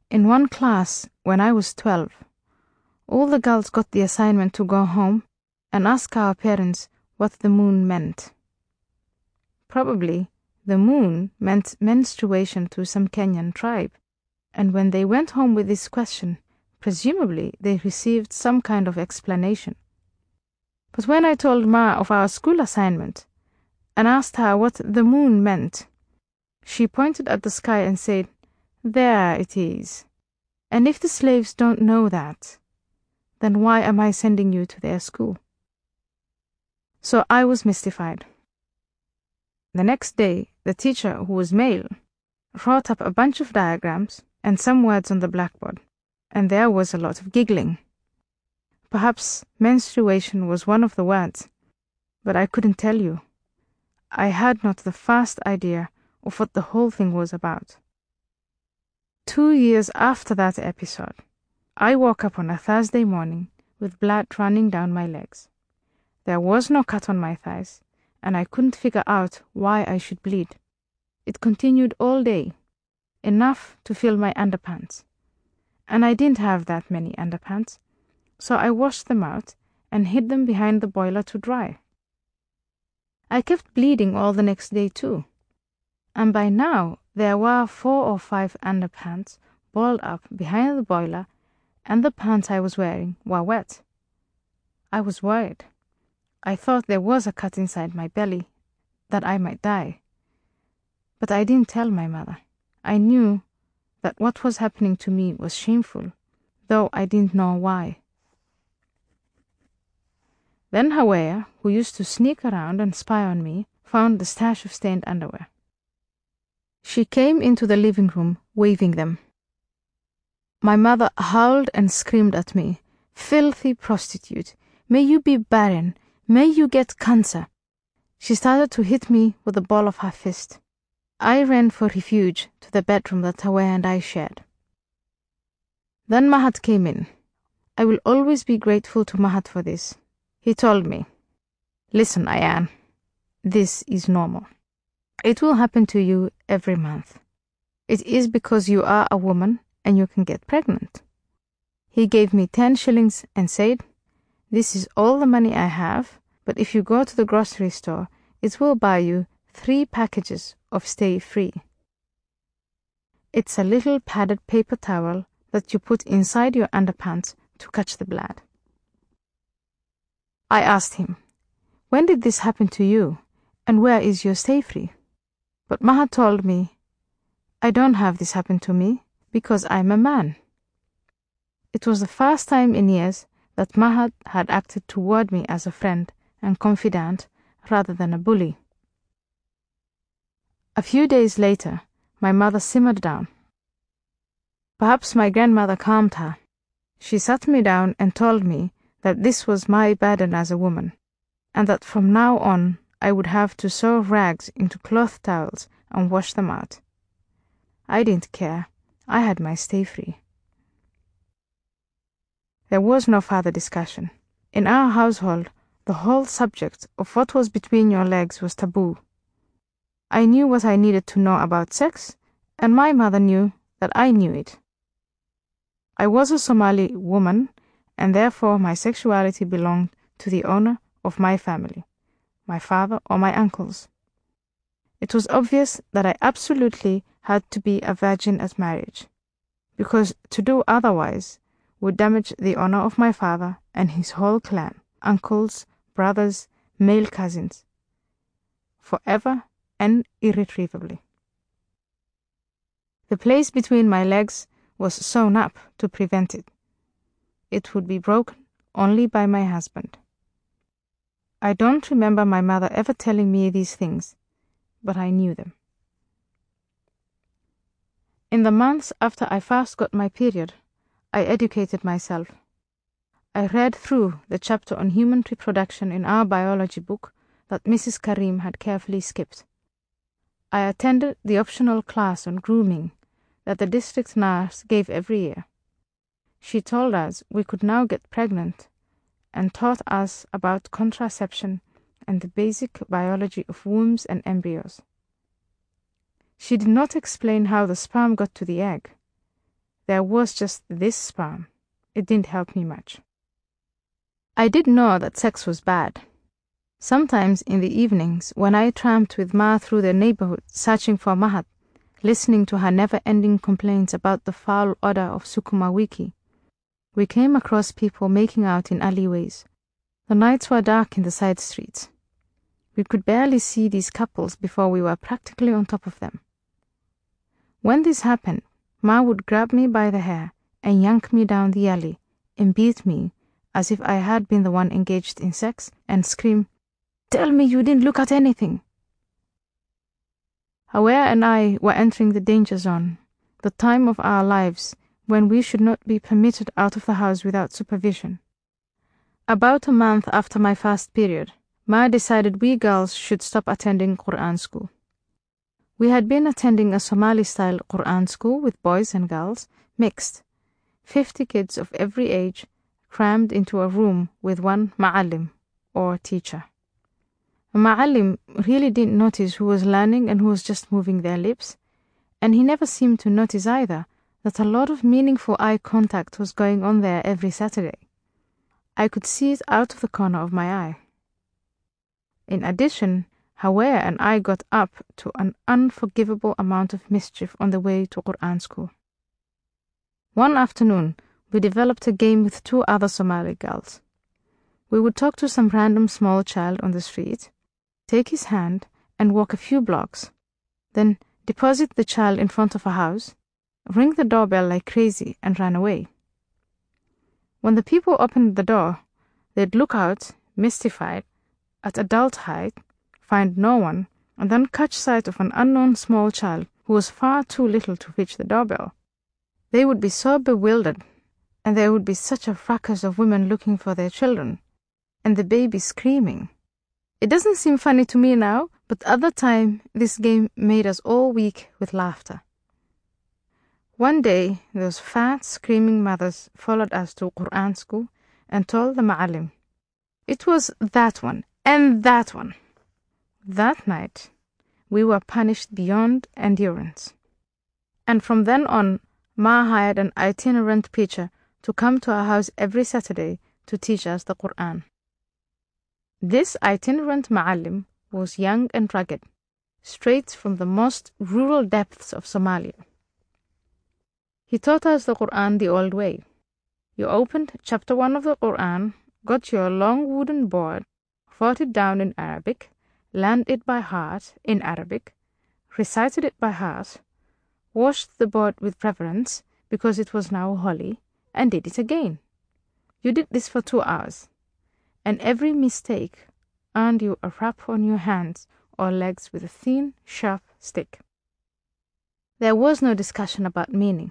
In one class, when I was 12, all the girls got the assignment to go home and ask our parents what the moon meant. Probably, the moon meant menstruation to some Kenyan tribe, and when they went home with this question, presumably they received some kind of explanation. But when I told Ma of our school assignment and asked her what the moon meant, she pointed at the sky and said, "There it is. And if the slaves don't know that, then why am I sending you to their school?" So I was mystified. The next day, the teacher, who was male, wrote up a bunch of diagrams and some words on the blackboard, and there was a lot of giggling. Perhaps menstruation was one of the words, but I couldn't tell you. I had not the first idea of what the whole thing was about. 2 years after that episode, I woke up on a Thursday morning with blood running down my legs. There was no cut on my thighs, and I couldn't figure out why I should bleed. It continued all day, enough to fill my underpants. And I didn't have that many underpants, so I washed them out and hid them behind the boiler to dry. I kept bleeding all the next day too, and by now there were 4 or 5 underpants balled up behind the boiler, and the pants I was wearing were wet. I was worried. I thought there was a cut inside my belly, that I might die. But I didn't tell my mother. I knew that what was happening to me was shameful, though I didn't know why. Then Hawea, who used to sneak around and spy on me, found the stash of stained underwear. She came into the living room, waving them. My mother howled and screamed at me, "Filthy prostitute! May you be barren! May you get cancer!" She started to hit me with the ball of her fist. I ran for refuge to the bedroom that Hawea and I shared. Then Mahat came in. I will always be grateful to Mahat for this. He told me, "Listen, Ayan, this is normal. It will happen to you every month. It is because you are a woman and you can get pregnant." He gave me 10 shillings and said, "This is all the money I have, but if you go to the grocery store, it will buy you 3 packages of Stay Free. It's a little padded paper towel that you put inside your underpants to catch the blood." I asked him, "When did this happen to you, and where is your Stay Free?" But Mahat told me, "I don't have this happen to me because I'm a man." It was the first time in years that Mahat had acted toward me as a friend and confidant rather than a bully. A few days later, my mother simmered down. Perhaps my grandmother calmed her. She sat me down and told me that this was my burden as a woman, and that from now on I would have to sew rags into cloth towels and wash them out. I didn't care. I had my Stay Free. There was no further discussion. In our household, the whole subject of what was between your legs was taboo. I knew what I needed to know about sex, and my mother knew that I knew it. I was a Somali woman, and therefore my sexuality belonged to the owner of my family, my father or my uncles. It was obvious that I absolutely had to be a virgin at marriage, because to do otherwise would damage the honor of my father and his whole clan, uncles, brothers, male cousins, forever and irretrievably. The place between my legs was sewn up to prevent it. It would be broken only by my husband. I don't remember my mother ever telling me these things, but I knew them. In the months after I first got my period, I educated myself. I read through the chapter on human reproduction in our biology book that Mrs. Karim had carefully skipped. I attended the optional class on grooming that the district nurse gave every year. She told us we could now get pregnant and taught us about contraception and the basic biology of wombs and embryos. She did not explain how the sperm got to the egg. there was just this sperm. It didn't help me much. I did know that sex was bad. Sometimes in the evenings, when I tramped with Ma through the neighborhood searching for Mahat, listening to her never-ending complaints about the foul odor of sukuma wiki, we came across people making out in alleyways. The nights were dark in the side streets. We could barely see these couples before we were practically on top of them. When this happened, Ma would grab me by the hair and yank me down the alley and beat me as if I had been the one engaged in sex and scream, "Tell me you didn't look at anything." Hawa and I were entering the danger zone, the time of our lives when we should not be permitted out of the house without supervision. About a month after my fast period, Ma decided we girls should stop attending Quran school. We had been attending a Somali-style Quran school with boys and girls, mixed, 50 kids of every age, crammed into a room with one ma'alim, or teacher. A ma'alim really didn't notice who was learning and who was just moving their lips, and he never seemed to notice either that a lot of meaningful eye contact was going on there every Saturday. I could see it out of the corner of my eye. In addition, Hawa and I got up to an unforgivable amount of mischief on the way to Quran school. One afternoon, we developed a game with 2 other Somali girls. We would talk to some random small child on the street, take his hand, and walk a few blocks, then deposit the child in front of a house, ring the doorbell like crazy, and run away. When the people opened the door, they'd look out, mystified, at adult height, find no one, and then catch sight of an unknown small child who was far too little to reach the doorbell. They would be so bewildered, and there would be such a fracas of women looking for their children, and the baby screaming. It doesn't seem funny to me now, but at the time, this game made us all weak with laughter. One day, those fat, screaming mothers followed us to Quran school and told the ma'alim, "It was that one and that one." That night, we were punished beyond endurance. And from then on, Ma hired an itinerant preacher to come to our house every Saturday to teach us the Quran. This itinerant ma'alim was young and rugged, straight from the most rural depths of Somalia. He taught us the Quran the old way. You opened chapter 1 of the Quran, got your long wooden board, wrote it down in Arabic, learned it by heart in Arabic, recited it by heart, washed the board with reverence because it was now holy, and did it again. You did this for 2 hours, and every mistake earned you a rap on your hands or legs with a thin, sharp stick. There was no discussion about meaning.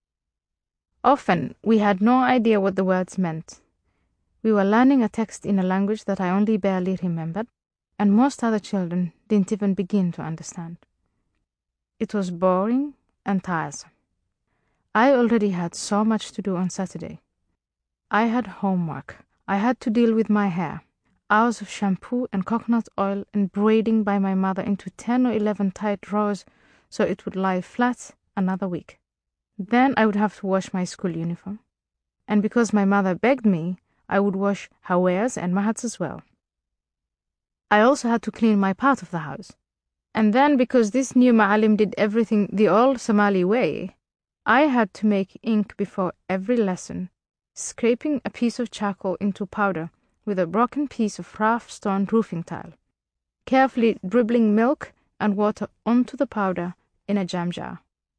Often, we had no idea what the words meant. We were learning a text in a language that I only barely remembered, and most other children didn't even begin to understand. It was boring and tiresome. I already had so much to do on Saturday. I had homework. I had to deal with my hair, hours of shampoo and coconut oil and braiding by my mother into 10 or 11 tight rows so it would lie flat another week. Then I would have to wash my school uniform. And because my mother begged me, I would wash Hawa's and Mahat's as well. I also had to clean my part of the house. And then because this new ma'alim did everything the old Somali way, I had to make ink before every lesson, scraping a piece of charcoal into powder with a broken piece of rough stone roofing tile, carefully dribbling milk and water onto the powder in a jam jar.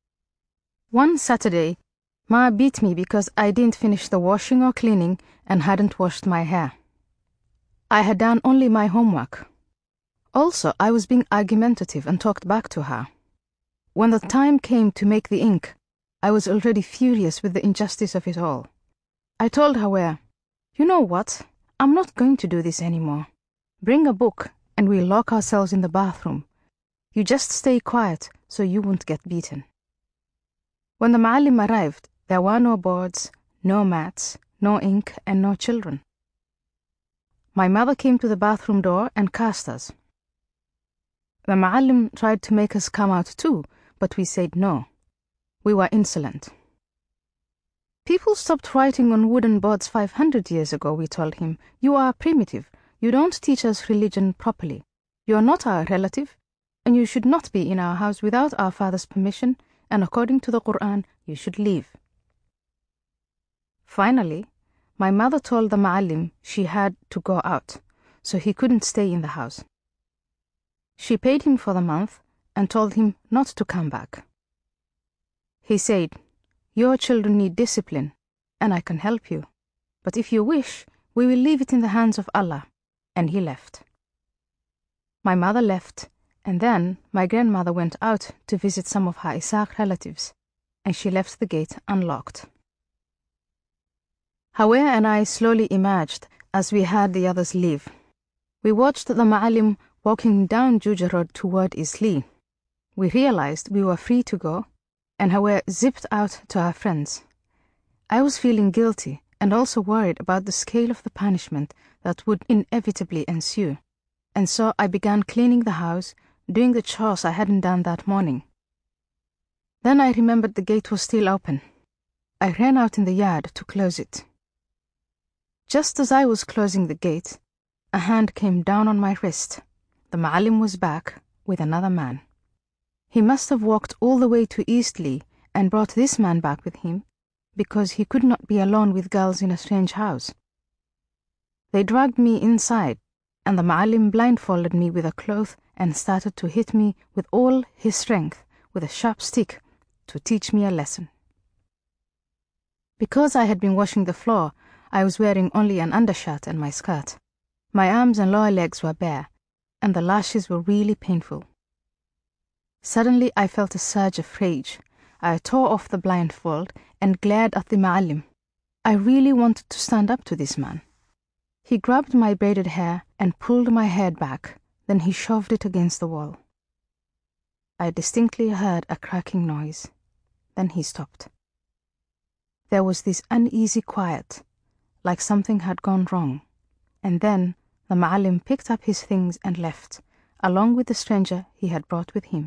One Saturday, Ma beat me because I didn't finish the washing or cleaning and hadn't washed my hair. I had done only my homework. Also, I was being argumentative and talked back to her. When the time came to make the ink, I was already furious with the injustice of it all. I told her, "You know what? I'm not going to do this anymore. Bring a book and we'll lock ourselves in the bathroom. You just stay quiet so you won't get beaten." When the ma'alim arrived, there were no boards, no mats, no ink, and no children. My mother came to the bathroom door and cast us. The ma'alim tried to make us come out too, but we said no. We were insolent. People stopped writing on wooden boards 500 years ago, we told him. You are primitive. You don't teach us religion properly. You are not our relative, and you should not be in our house without our father's permission, and according to the Quran, you should leave. Finally, my mother told the Ma'alim she had to go out, so he couldn't stay in the house. She paid him for the month and told him not to come back. He said, "Your children need discipline, and I can help you. But if you wish, we will leave it in the hands of Allah." And he left. My mother left, and then my grandmother went out to visit some of her Isaac relatives, and she left the gate unlocked. Hawa and I slowly emerged as we had the others leave. We watched the Ma'alim walking down Juja Road toward Isli. We realized we were free to go, and Hawa zipped out to her friends. I was feeling guilty and also worried about the scale of the punishment that would inevitably ensue, and so I began cleaning the house, doing the chores I hadn't done that morning. Then I remembered the gate was still open. I ran out in the yard to close it. Just as I was closing the gate, a hand came down on my wrist. The Ma'alim was back with another man. He must have walked all the way to Eastleigh and brought this man back with him, because he could not be alone with girls in a strange house. They dragged me inside, and the Ma'alim blindfolded me with a cloth and started to hit me with all his strength with a sharp stick to teach me a lesson. Because I had been washing the floor, I was wearing only an undershirt and my skirt. My arms and lower legs were bare, and the lashes were really painful. Suddenly I felt a surge of rage. I tore off the blindfold and glared at the Ma'alim. I really wanted to stand up to this man. He grabbed my braided hair and pulled my head back, then he shoved it against the wall. I distinctly heard a cracking noise. Then he stopped. There was this uneasy quiet, like something had gone wrong, and then the Ma'alim picked up his things and left, along with the stranger he had brought with him.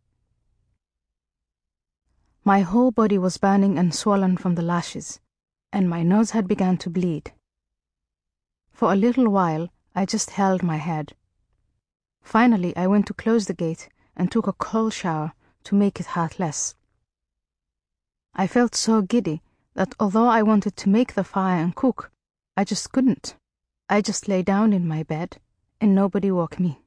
My whole body was burning and swollen from the lashes, and my nose had begun to bleed. For a little while, I just held my head. Finally, I went to close the gate and took a cold shower to make it hurt less. I felt so giddy that although I wanted to make the fire and cook, I just couldn't. I just lay down in my bed, and nobody woke me.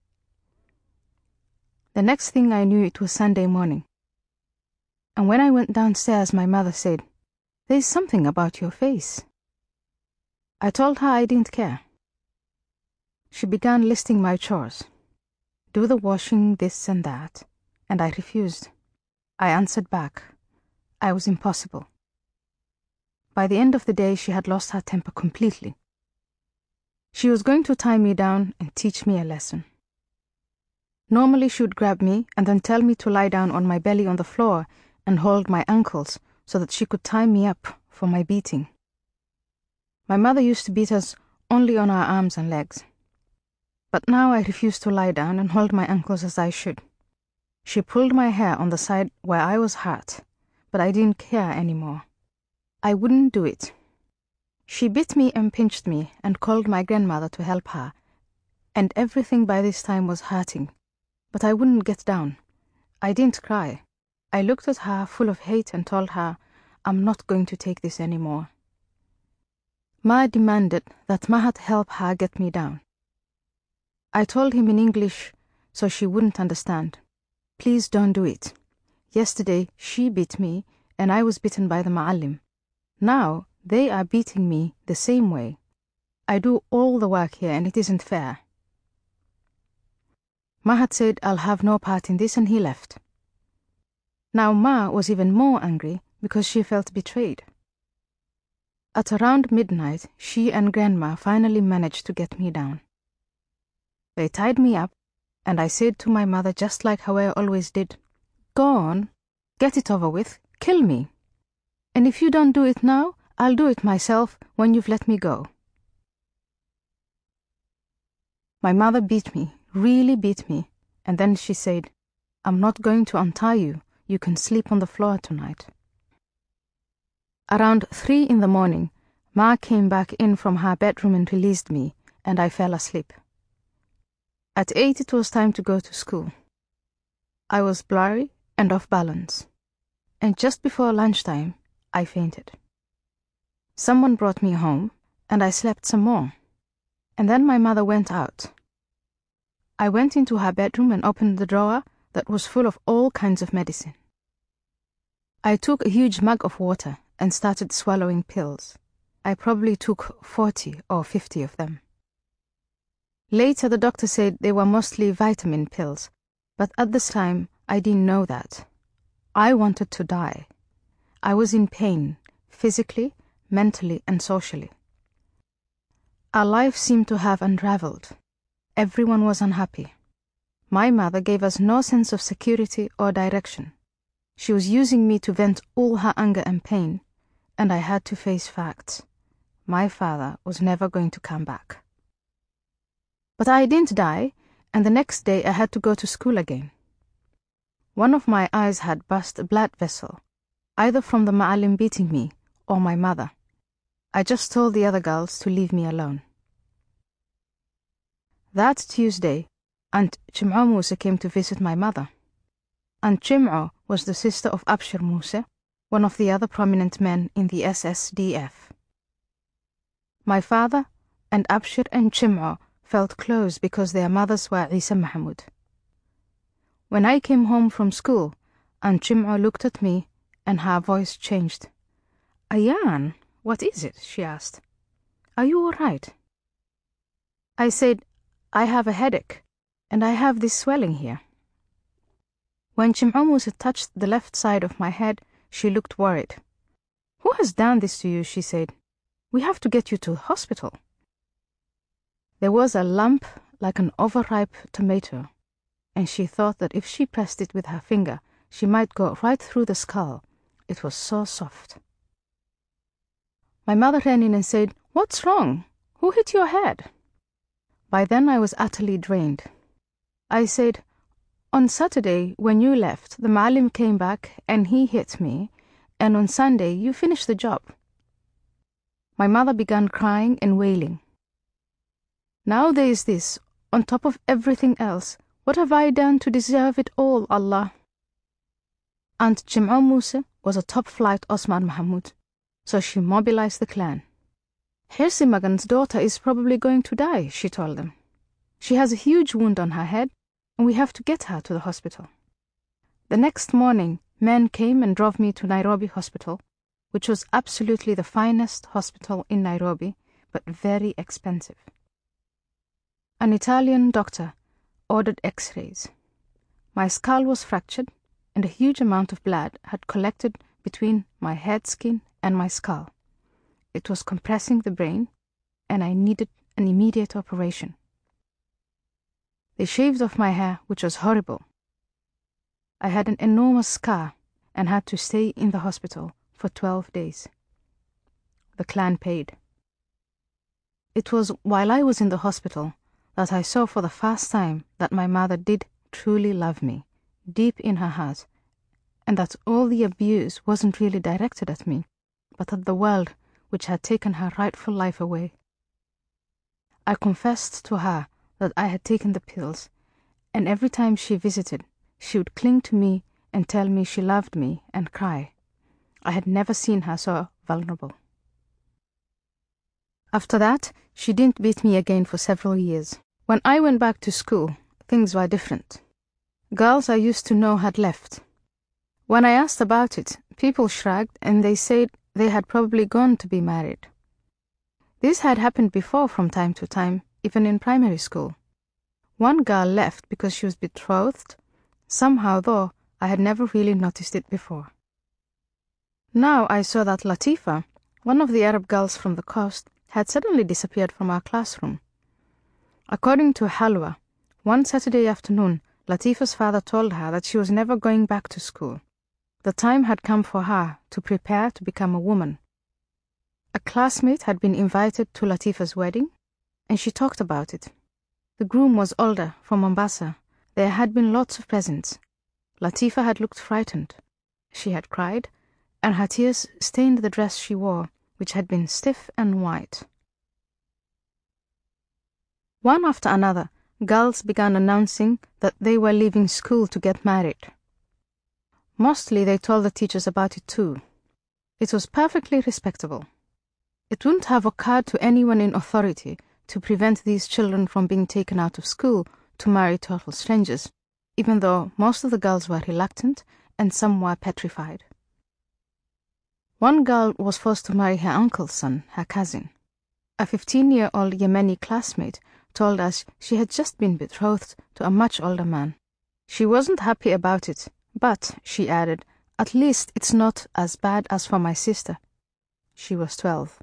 The next thing I knew, it was Sunday morning. And when I went downstairs, my mother said, "There's something about your face." I told her I didn't care. She began listing my chores. Do the washing, this and that, and I refused. I answered back. I was impossible. By the end of the day, she had lost her temper completely. She was going to tie me down and teach me a lesson. Normally, she would grab me and then tell me to lie down on my belly on the floor and hold my ankles so that she could tie me up for my beating. My mother used to beat us only on our arms and legs. But now I refused to lie down and hold my ankles as I should. She pulled my hair on the side where I was hurt, but I didn't care anymore. I wouldn't do it. She bit me and pinched me and called my grandmother to help her, and everything by this time was hurting, but I wouldn't get down. I didn't cry. I looked at her full of hate and told her, "I'm not going to take this anymore." Ma demanded that Mahat help her get me down. I told him in English so she wouldn't understand. "Please don't do it. Yesterday she beat me and I was bitten by the Ma'alim. Now they are beating me the same way. I do all the work here and it isn't fair." Mahat said I'll have no part in this, and he left. Now Ma was even more angry because she felt betrayed. At around midnight, she and Grandma finally managed to get me down. They tied me up, and I said to my mother just like how I always did, "Go on, get it over with, kill me. And if you don't do it now, I'll do it myself when you've let me go." My mother beat me, really beat me, and then she said, "I'm not going to untie you. You can sleep on the floor tonight." Around 3 in the morning, Ma came back in from her bedroom and released me, and I fell asleep. At 8 it was time to go to school. I was blurry and off balance, and just before lunchtime, I fainted. Someone brought me home, and I slept some more, and then my mother went out. I went into her bedroom and opened the drawer that was full of all kinds of medicine. I took a huge mug of water and started swallowing pills. I probably took 40 or 50 of them. Later, the doctor said they were mostly vitamin pills, but at this time, I didn't know that. I wanted to die. I was in pain, physically, mentally, and socially. Our life seemed to have unraveled. Everyone was unhappy. My mother gave us no sense of security or direction. She was using me to vent all her anger and pain, and I had to face facts. My father was never going to come back. But I didn't die, and the next day I had to go to school again. One of my eyes had burst a blood vessel, either from the ma'alim beating me or my mother. I just told the other girls to leave me alone. That Tuesday, Aunt Chim'o Musa came to visit my mother. Aunt Chim'o was the sister of Abshir Musa, one of the other prominent men in the SSDF. My father and Abshir and Chim'o felt close because their mothers were Isa Mahmoud. When I came home from school, Aunt Chim'o looked at me and her voice changed. "Ayan, what is it?" she asked. "Are you all right?" I said, "I have a headache, and I have this swelling here." When Chim'o Musa touched the left side of my head, she looked worried. "Who has done this to you?" she said. "We have to get you to the hospital." There was a lump like an overripe tomato, and she thought that if she pressed it with her finger, she might go right through the skull. It was so soft. My mother ran in and said, "What's wrong? Who hit your head?" By then I was utterly drained. I said, "On Saturday, when you left, the Ma'alim came back and he hit me, and on Sunday you finished the job." My mother began crying and wailing. "Now there is this, on top of everything else. What have I done to deserve it all, Allah?" Aunt Chim'o Musa was a top-flight Osman Mahmoud, so she mobilized the clan. "Hirsi Magan's daughter is probably going to die," she told them. "She has a huge wound on her head, and we have to get her to the hospital." The next morning, men came and drove me to Nairobi Hospital, which was absolutely the finest hospital in Nairobi, but very expensive. An Italian doctor ordered X-rays. My skull was fractured, and a huge amount of blood had collected between my head skin and my skull. It was compressing the brain, and I needed an immediate operation. They shaved off my hair, which was horrible. I had an enormous scar and had to stay in the hospital for 12 days. The clan paid. It was while I was in the hospital that I saw for the first time that my mother did truly love me, deep in her heart, and that all the abuse wasn't really directed at me, but at the world which had taken her rightful life away. I confessed to her that I had taken the pills, and every time she visited, she would cling to me and tell me she loved me and cry. I had never seen her so vulnerable. After that, she didn't beat me again for several years. When I went back to school, things were different. Girls I used to know had left. When I asked about it, people shrugged and they said they had probably gone to be married. This had happened before from time to time, even in primary school. One girl left because she was betrothed. Somehow, though, I had never really noticed it before. Now I saw that Latifa, one of the Arab girls from the coast, had suddenly disappeared from our classroom. According to Halwa, one Saturday afternoon, Latifa's father told her that she was never going back to school. The time had come for her to prepare to become a woman. A classmate had been invited to Latifa's wedding, and she talked about it. The groom was older, from Mombasa. There had been lots of presents. Latifa had looked frightened. She had cried, and her tears stained the dress she wore, which had been stiff and white. One after another, girls began announcing that they were leaving school to get married. Mostly they told the teachers about it too. It was perfectly respectable. It wouldn't have occurred to anyone in authority to prevent these children from being taken out of school to marry total strangers, even though most of the girls were reluctant and some were petrified. One girl was forced to marry her uncle's son, her cousin. A 15-year-old Yemeni classmate told us she had just been betrothed to a much older man. She wasn't happy about it, but, she added, at least it's not as bad as for my sister. She was 12.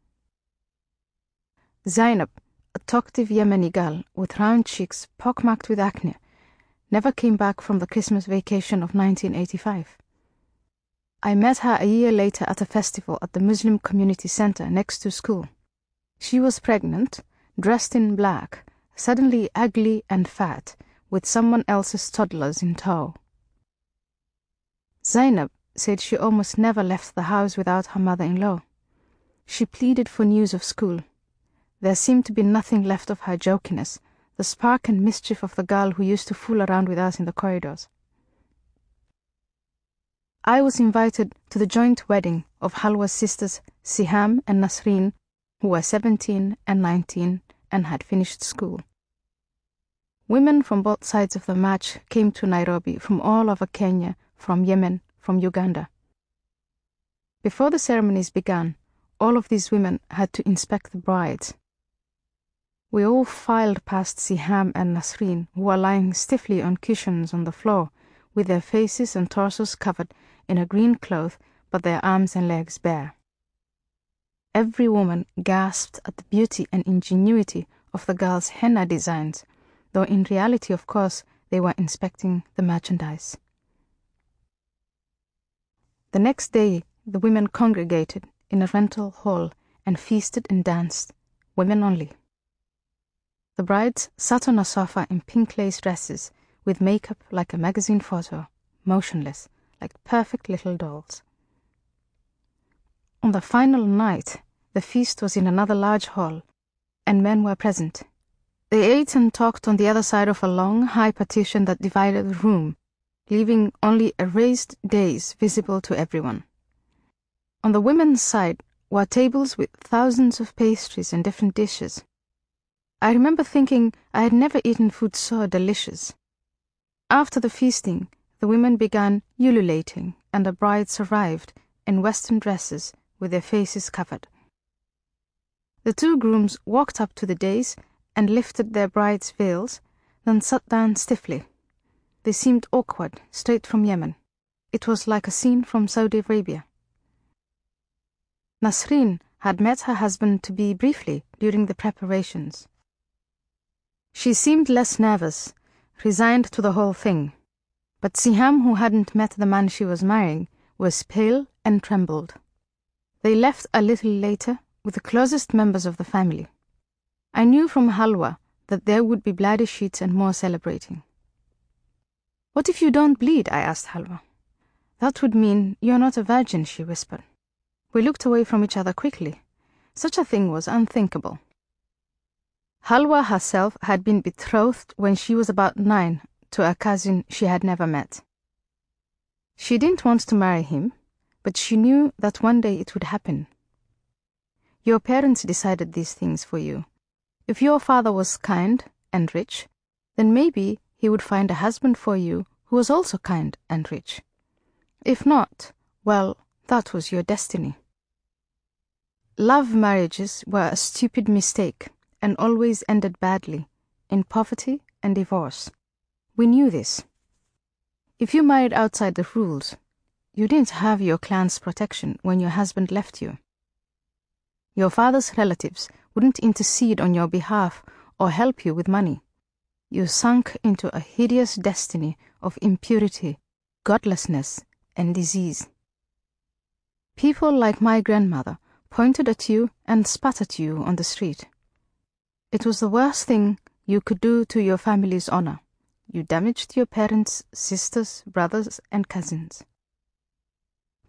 Zainab, a talkative Yemeni girl with round cheeks pockmarked with acne, never came back from the Christmas vacation of 1985. I met her a year later at a festival at the Muslim Community Center next to school. She was pregnant, dressed in black, suddenly ugly and fat, with someone else's toddlers in tow. Zainab said she almost never left the house without her mother-in-law. She pleaded for news of school. There seemed to be nothing left of her jokiness, the spark and mischief of the girl who used to fool around with us in the corridors. I was invited to the joint wedding of Halwa's sisters Siham and Nasreen, who were 17 and 19 and had finished school. Women from both sides of the match came to Nairobi from all over Kenya, from Yemen, from Uganda. Before the ceremonies began, all of these women had to inspect the brides. We all filed past Siham and Nasreen, who were lying stiffly on cushions on the floor, with their faces and torsos covered in a green cloth, but their arms and legs bare. Every woman gasped at the beauty and ingenuity of the girls' henna designs, though in reality, of course, they were inspecting the merchandise. The next day, the women congregated in a rental hall and feasted and danced, women only. The brides sat on a sofa in pink lace dresses, with makeup like a magazine photo, motionless, like perfect little dolls. On the final night, the feast was in another large hall, and men were present. They ate and talked on the other side of a long, high partition that divided the room, leaving only a raised dais visible to everyone. On the women's side were tables with thousands of pastries and different dishes. I remember thinking I had never eaten food so delicious. After the feasting, the women began ululating, and the brides arrived in Western dresses with their faces covered. The two grooms walked up to the dais and lifted their brides' veils, then sat down stiffly. They seemed awkward, straight from Yemen. It was like a scene from Saudi Arabia. Nasreen had met her husband-to-be briefly during the preparations. She seemed less nervous, resigned to the whole thing. But Siham, who hadn't met the man she was marrying, was pale and trembled. They left a little later with the closest members of the family. I knew from Halwa that there would be bloody sheets and more celebrating. "What if you don't bleed?" I asked Halwa. "That would mean you're not a virgin," she whispered. We looked away from each other quickly. Such a thing was unthinkable. Halwa herself had been betrothed when she was about 9 to a cousin she had never met. She didn't want to marry him, but she knew that one day it would happen. Your parents decided these things for you. If your father was kind and rich, then maybe he would find a husband for you who was also kind and rich. If not, well, that was your destiny. Love marriages were a stupid mistake and always ended badly, in poverty and divorce. We knew this. If you married outside the rules, you didn't have your clan's protection when your husband left you. Your father's relatives wouldn't intercede on your behalf or help you with money. You sunk into a hideous destiny of impurity, godlessness, and disease. People like my grandmother pointed at you and spat at you on the street. It was the worst thing you could do to your family's honor. You damaged your parents, sisters, brothers, and cousins.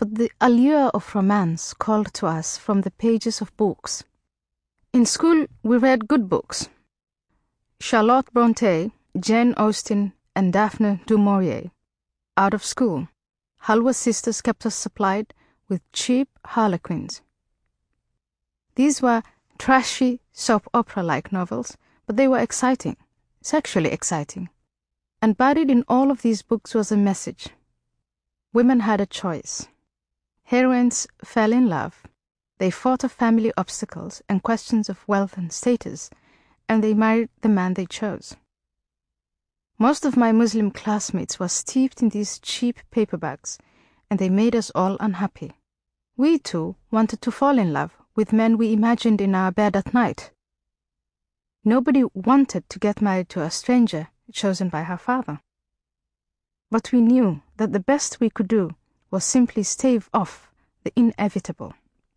but the allure of romance called to us from the pages of books. In school, we read good books. Charlotte Brontë, Jane Austen, and Daphne du Maurier. Out of school, Halwa's sisters kept us supplied with cheap harlequins. These were trashy, soap opera-like novels, but they were exciting, sexually exciting. And buried in all of these books was a message. Women had a choice. Heroines fell in love. They fought off family obstacles and questions of wealth and status, and they married the man they chose. Most of my Muslim classmates were steeped in these cheap paperbacks, and they made us all unhappy. We too wanted to fall in love with men we imagined in our bed at night. Nobody wanted to get married to a stranger chosen by her father. But we knew that the best we could do was simply stave off the inevitable.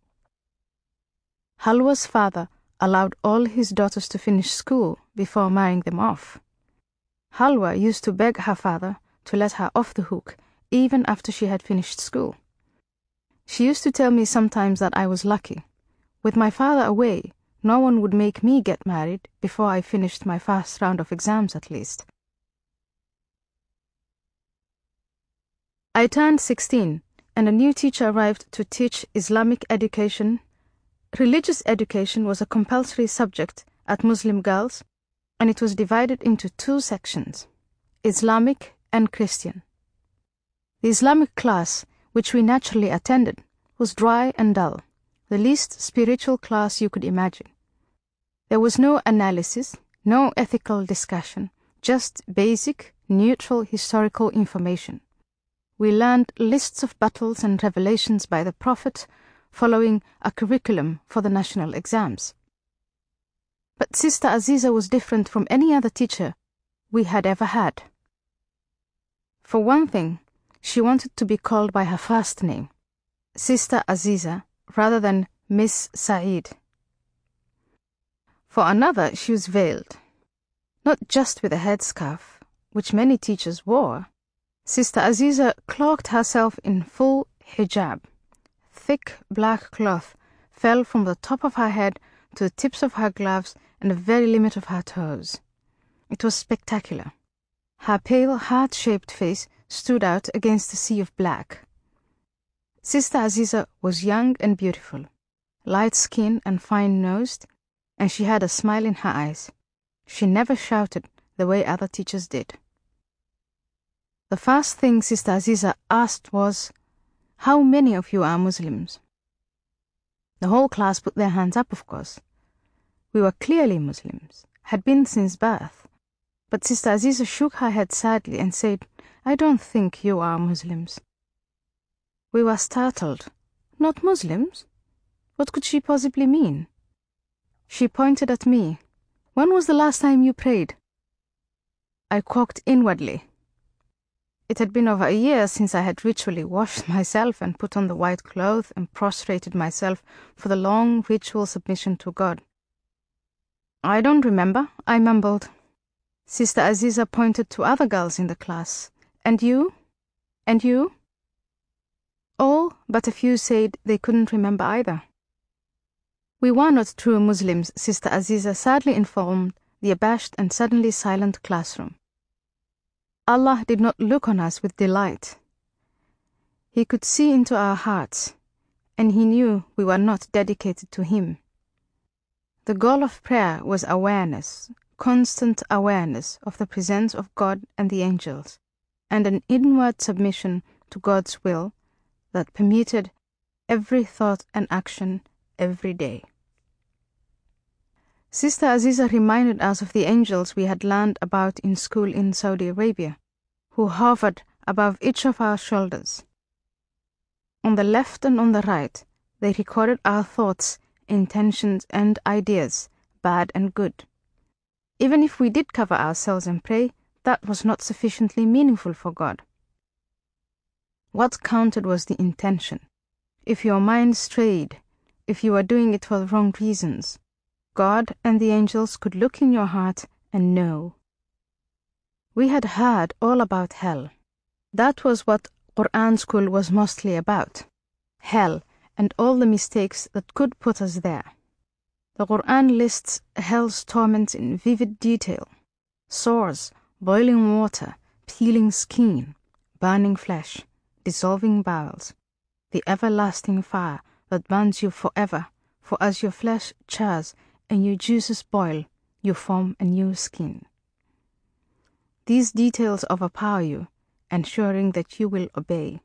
Halwa's father allowed all his daughters to finish school before marrying them off. Halwa used to beg her father to let her off the hook even after she had finished school. She used to tell me sometimes that I was lucky. With my father away, no one would make me get married before I finished my first round of exams at least. I turned 16, and a new teacher arrived to teach Islamic education. Religious education was a compulsory subject at Muslim girls, and it was divided into two sections, Islamic and Christian. The Islamic class, which we naturally attended, was dry and dull, the least spiritual class you could imagine. There was no analysis, no ethical discussion, just basic, neutral historical information. We learned lists of battles and revelations by the Prophet, following a curriculum for the national exams. But Sister Aziza was different from any other teacher we had ever had. For one thing, she wanted to be called by her first name, Sister Aziza, rather than Miss Saeed. For another, she was veiled, not just with a headscarf, which many teachers wore. Sister Aziza cloaked herself in full hijab. Thick black cloth fell from the top of her head to the tips of her gloves and the very limit of her toes. It was spectacular. Her pale, heart-shaped face stood out against the sea of black. Sister Aziza was young and beautiful, light-skinned and fine-nosed, and she had a smile in her eyes. She never shouted the way other teachers did. The first thing Sister Aziza asked was, "How many of you are Muslims?" The whole class put their hands up, of course. We were clearly Muslims, had been since birth. But Sister Aziza shook her head sadly and said, "I don't think you are Muslims." We were startled. Not Muslims? What could she possibly mean? She pointed at me. "When was the last time you prayed?" I quaked inwardly. It had been over a year since I had ritually washed myself and put on the white cloth and prostrated myself for the long ritual submission to God. "I don't remember," I mumbled. Sister Aziza pointed to other girls in the class. "And you? And you?" All but a few said they couldn't remember either. We were not true Muslims, Sister Aziza sadly informed the abashed and suddenly silent classroom. Allah did not look on us with delight. He could see into our hearts, and He knew we were not dedicated to Him. The goal of prayer was awareness, constant awareness of the presence of God and the angels, and an inward submission to God's will that permeated every thought and action every day. Sister Aziza reminded us of the angels we had learned about in school in Saudi Arabia, who hovered above each of our shoulders. On the left and on the right, they recorded our thoughts, intentions, and ideas, bad and good. Even if we did cover ourselves and pray, that was not sufficiently meaningful for God. What counted was the intention. If your mind strayed, if you were doing it for the wrong reasons, God and the angels could look in your heart and know. We had heard all about hell. That was what Quran school was mostly about. hell, and all the mistakes that could put us there. The Quran lists hell's torments in vivid detail: sores, boiling water, peeling skin, burning flesh, dissolving bowels, the everlasting fire that burns you forever, for as your flesh chars and your juices boil, you form a new skin. These details overpower you, ensuring that you will obey.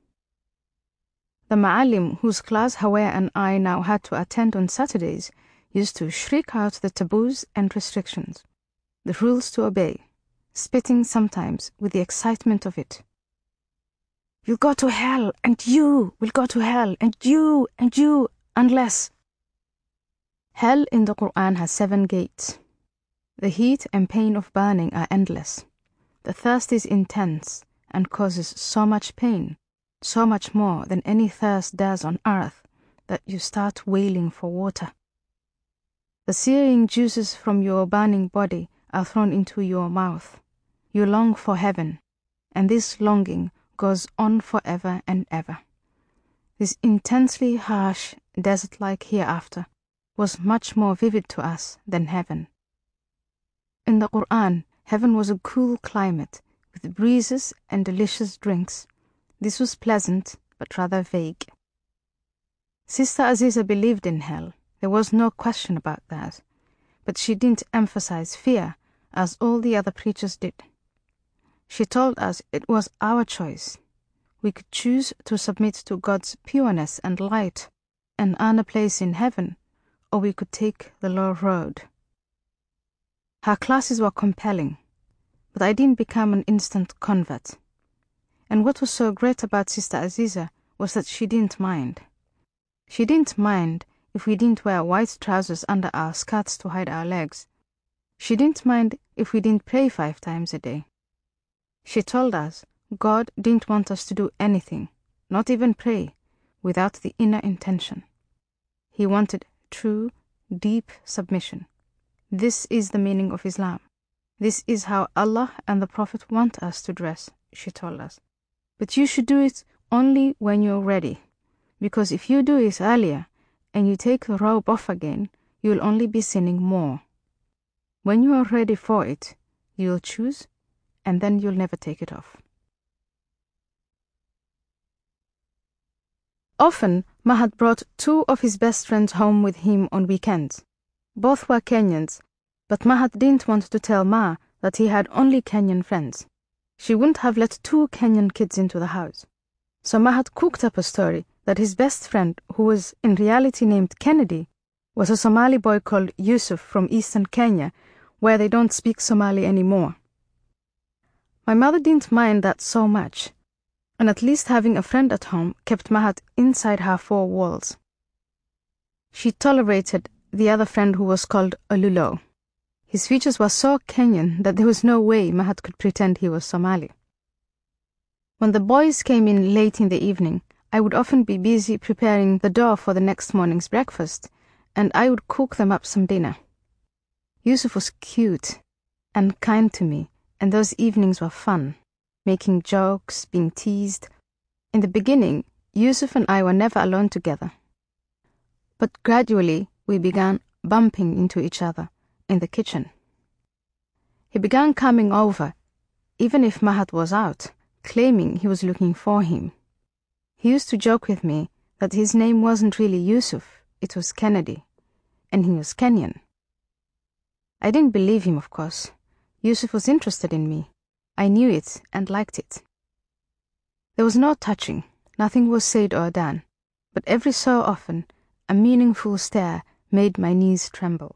The Ma'alim, whose class Hawa and I now had to attend on Saturdays, used to shriek out the taboos and restrictions, the rules to obey, spitting sometimes with the excitement of it. You'll go to hell, and you will go to hell, and you, unless. Hell in the Quran has 7 gates. The heat and pain of burning are endless. The thirst is intense and causes so much pain, so much more than any thirst does on earth, that you start wailing for water. The searing juices from your burning body are thrown into your mouth. You long for heaven, and this longing goes on forever and ever. This intensely harsh, desert-like hereafter was much more vivid to us than heaven. In the Quran, heaven was a cool climate with breezes and delicious drinks. This was pleasant, but rather vague. Sister Aziza believed in hell. There was no question about that. But she didn't emphasize fear, as all the other preachers did. She told us it was our choice. We could choose to submit to God's pureness and light and earn a place in heaven, or we could take the low road. Her classes were compelling, but I didn't become an instant convert. And what was so great about Sister Aziza was that she didn't mind. She didn't mind if we didn't wear white trousers under our skirts to hide our legs. She didn't mind if we didn't pray 5 times a day. She told us God didn't want us to do anything, not even pray, without the inner intention. He wanted true, deep submission. This is the meaning of Islam. This is how Allah and the Prophet want us to dress, she told us. But you should do it only when you're ready, because if you do it earlier and you take the robe off again, you'll only be sinning more. When you are ready for it, you'll choose, and then you'll never take it off. Often, Mahad brought 2 of his best friends home with him on weekends. Both were Kenyans, but Mahad didn't want to tell Ma that he had only Kenyan friends. She wouldn't have let 2 Kenyan kids into the house. So Mahad cooked up a story that his best friend, who was in reality named Kennedy, was a Somali boy called Yusuf from eastern Kenya, where they don't speak Somali anymore. My mother didn't mind that so much, and at least having a friend at home kept Mahad inside her 4 walls. She tolerated the other friend who was called Olulo. His features were so Kenyan that there was no way Mahad could pretend he was Somali. When the boys came in late in the evening, I would often be busy preparing the dough for the next morning's breakfast, and I would cook them up some dinner. Yusuf was cute and kind to me, and those evenings were fun, making jokes, being teased. In the beginning, Yusuf and I were never alone together. But gradually, we began bumping into each other in the kitchen. He began coming over, even if Mahad was out, claiming he was looking for him. He used to joke with me that his name wasn't really Yusuf, it was Kennedy, and he was Kenyan. I didn't believe him, of course. Yusuf was interested in me. I knew it and liked it. There was no touching, nothing was said or done, but every so often a meaningful stare made my knees tremble.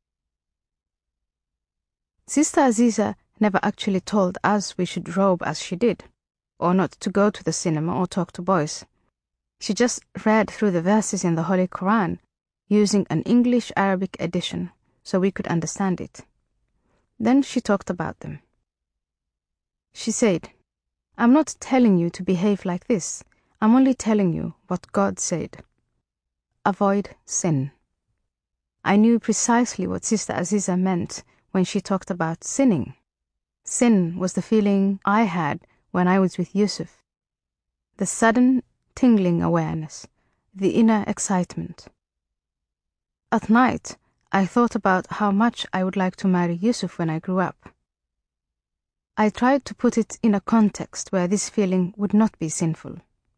Sister Aziza never actually told us we should robe as she did, or not to go to the cinema or talk to boys. She just read through the verses in the Holy Quran using an English-Arabic edition so we could understand it. Then she talked about them. She said, "I'm not telling you to behave like this. I'm only telling you what God said. Avoid sin." I knew precisely what Sister Aziza meant when she talked about sinning. Sin was the feeling I had when I was with Yusuf. The sudden, tingling awareness, the inner excitement. At night, I thought about how much I would like to marry Yusuf when I grew up. I tried to put it in a context where this feeling would not be sinful.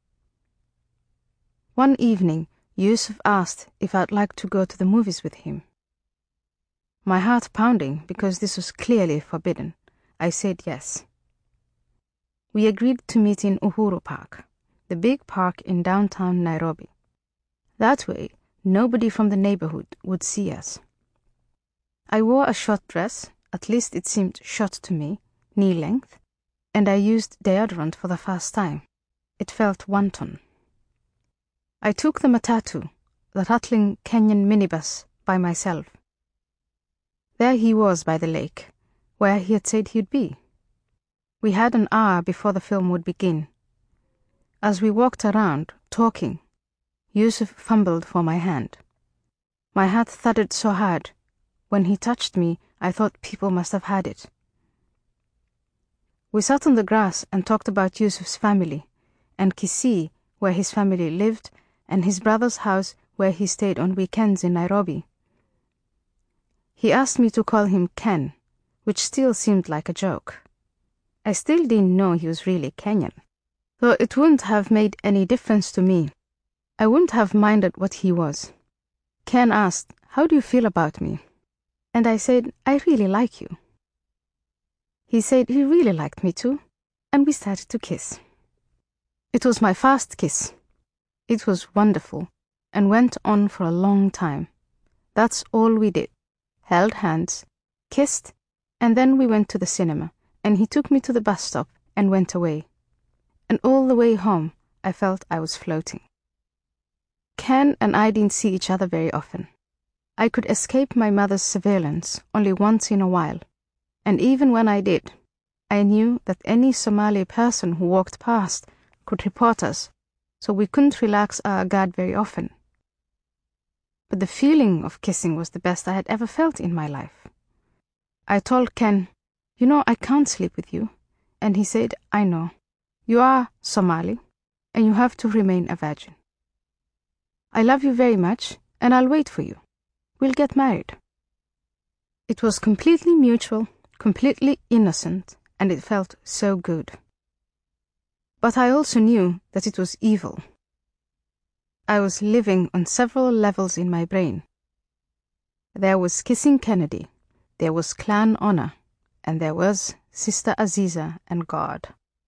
One evening, Yusuf asked if I'd like to go to the movies with him. My heart pounding because this was clearly forbidden, I said yes. We agreed to meet in Uhuru Park, the big park in downtown Nairobi. That way, nobody from the neighborhood would see us. I wore a short dress, at least it seemed short to me, knee length, and I used deodorant for the first time. It felt wanton. I took the matatu, the rattling Kenyan minibus, by myself. There he was by the lake, where he had said he'd be. We had an hour before the film would begin. As we walked around, talking, Yusuf fumbled for my hand. My heart thudded so hard. When he touched me, I thought people must have had it. We sat on the grass and talked about Yusuf's family, and Kisii, where his family lived, and his brother's house where he stayed on weekends in Nairobi. He asked me to call him Ken, which still seemed like a joke. I still didn't know he was really Kenyan, though it wouldn't have made any difference to me. I wouldn't have minded what he was. Ken asked, "How do you feel about me?" And I said, "I really like you." He said he really liked me too, and we started to kiss. It was my first kiss. It was wonderful, and went on for a long time. That's all we did. Held hands, kissed, and then we went to the cinema, and he took me to the bus stop and went away. And all the way home, I felt I was floating. Ken and I didn't see each other very often. I could escape my mother's surveillance only once in a while, and even when I did, I knew that any Somali person who walked past could report us, so we couldn't relax our guard very often. But the feeling of kissing was the best I had ever felt in my life. I told Ken, "You know, I can't sleep with you." And he said, "I know. You are Somali, and you have to remain a virgin. I love you very much, and I'll wait for you. We'll get married." It was completely mutual, completely innocent, and it felt so good. But I also knew that it was evil. I was living on several levels in my brain. There was kissing Kennedy, there was clan honor, and there was Sister Aziza and God.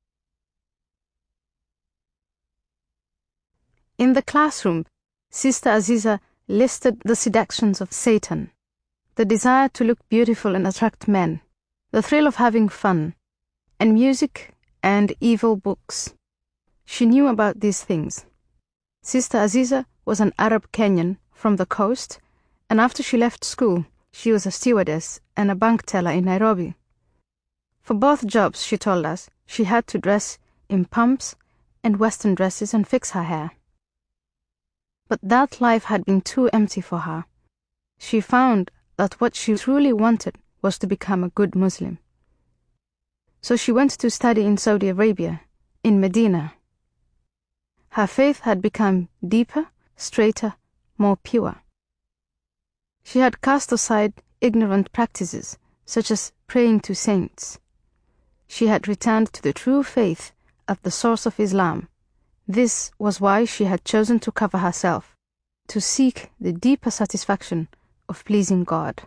In the classroom, Sister Aziza listed the seductions of Satan, the desire to look beautiful and attract men, the thrill of having fun, and music and evil books. She knew about these things. Sister Aziza was an Arab Kenyan from the coast, and after she left school, she was a stewardess and a bank teller in Nairobi. For both jobs, she told us, she had to dress in pumps and Western dresses and fix her hair. But that life had been too empty for her. She found that what she truly wanted was to become a good Muslim. So she went to study in Saudi Arabia, in Medina. Her faith had become deeper, straighter, more pure. She had cast aside ignorant practices, such as praying to saints. She had returned to the true faith at the source of Islam. This was why she had chosen to cover herself, to seek the deeper satisfaction of pleasing God.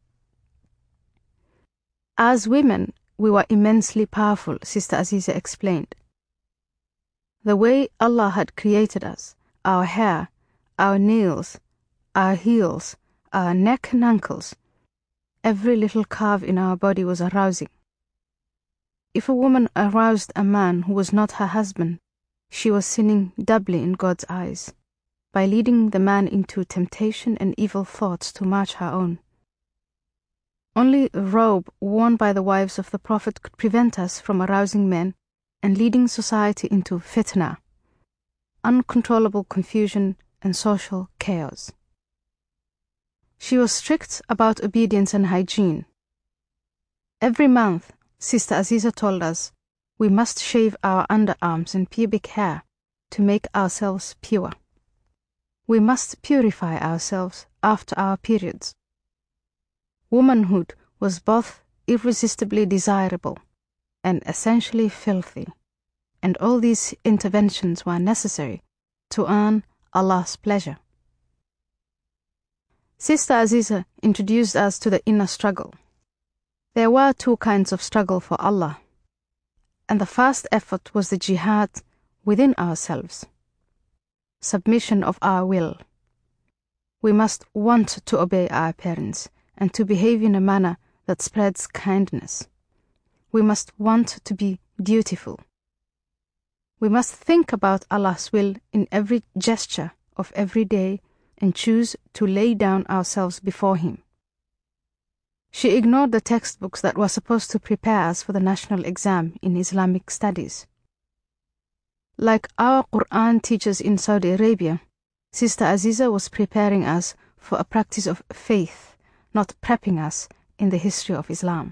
As women, we were immensely powerful, Sister Aziza explained. The way Allah had created us, our hair, our nails, our heels, our neck and ankles, every little curve in our body was arousing. If a woman aroused a man who was not her husband, she was sinning doubly in God's eyes, by leading the man into temptation and evil thoughts to match her own. Only the robe worn by the wives of the Prophet could prevent us from arousing men and leading society into fitna, uncontrollable confusion and social chaos. She was strict about obedience and hygiene. Every month, Sister Aziza told us, we must shave our underarms and pubic hair to make ourselves pure. we must purify ourselves after our periods. Womanhood was both irresistibly desirable and essentially filthy, and all these interventions were necessary to earn Allah's pleasure. Sister Aziza introduced us to the inner struggle. There were two kinds of struggle for Allah, and the first effort was the jihad within ourselves, submission of our will. We must want to obey our parents and to behave in a manner that spreads kindness. We must want to be dutiful. We must think about Allah's will in every gesture of every day and choose to lay down ourselves before Him. She ignored the textbooks that were supposed to prepare us for the national exam in Islamic studies. Like our Quran teachers in Saudi Arabia, Sister Aziza was preparing us for a practice of faith, not prepping us in the history of Islam.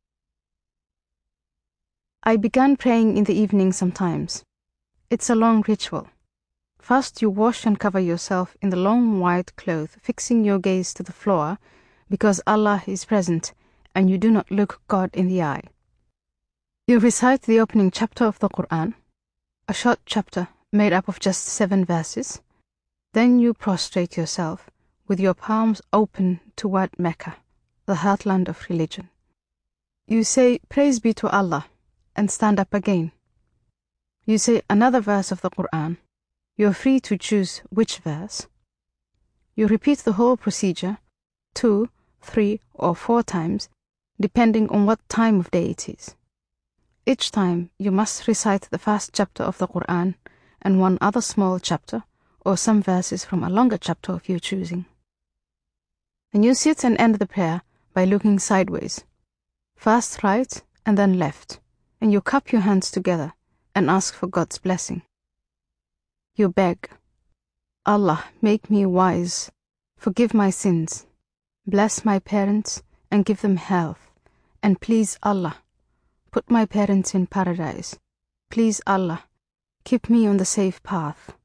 I began praying in the evening sometimes. It's a long ritual. First you wash and cover yourself in the long white cloth, fixing your gaze to the floor, because Allah is present and you do not look God in the eye. You recite the opening chapter of the Quran, a short chapter made up of just 7 verses. Then you prostrate yourself with your palms open toward Mecca, the heartland of religion. You say, "Praise be to Allah," and stand up again. You say another verse of the Quran. You are free to choose which verse. You repeat the whole procedure 2, 3, or 4 times, depending on what time of day it is. Each time you must recite the first chapter of the Quran and one other small chapter, or some verses from a longer chapter of your choosing. And you sit and end the prayer by looking sideways, first right and then left, and you cup your hands together and ask for God's blessing. You beg, "Allah, make me wise, forgive my sins, bless my parents and give them health, and please Allah, put my parents in paradise. Please Allah, keep me on the safe path."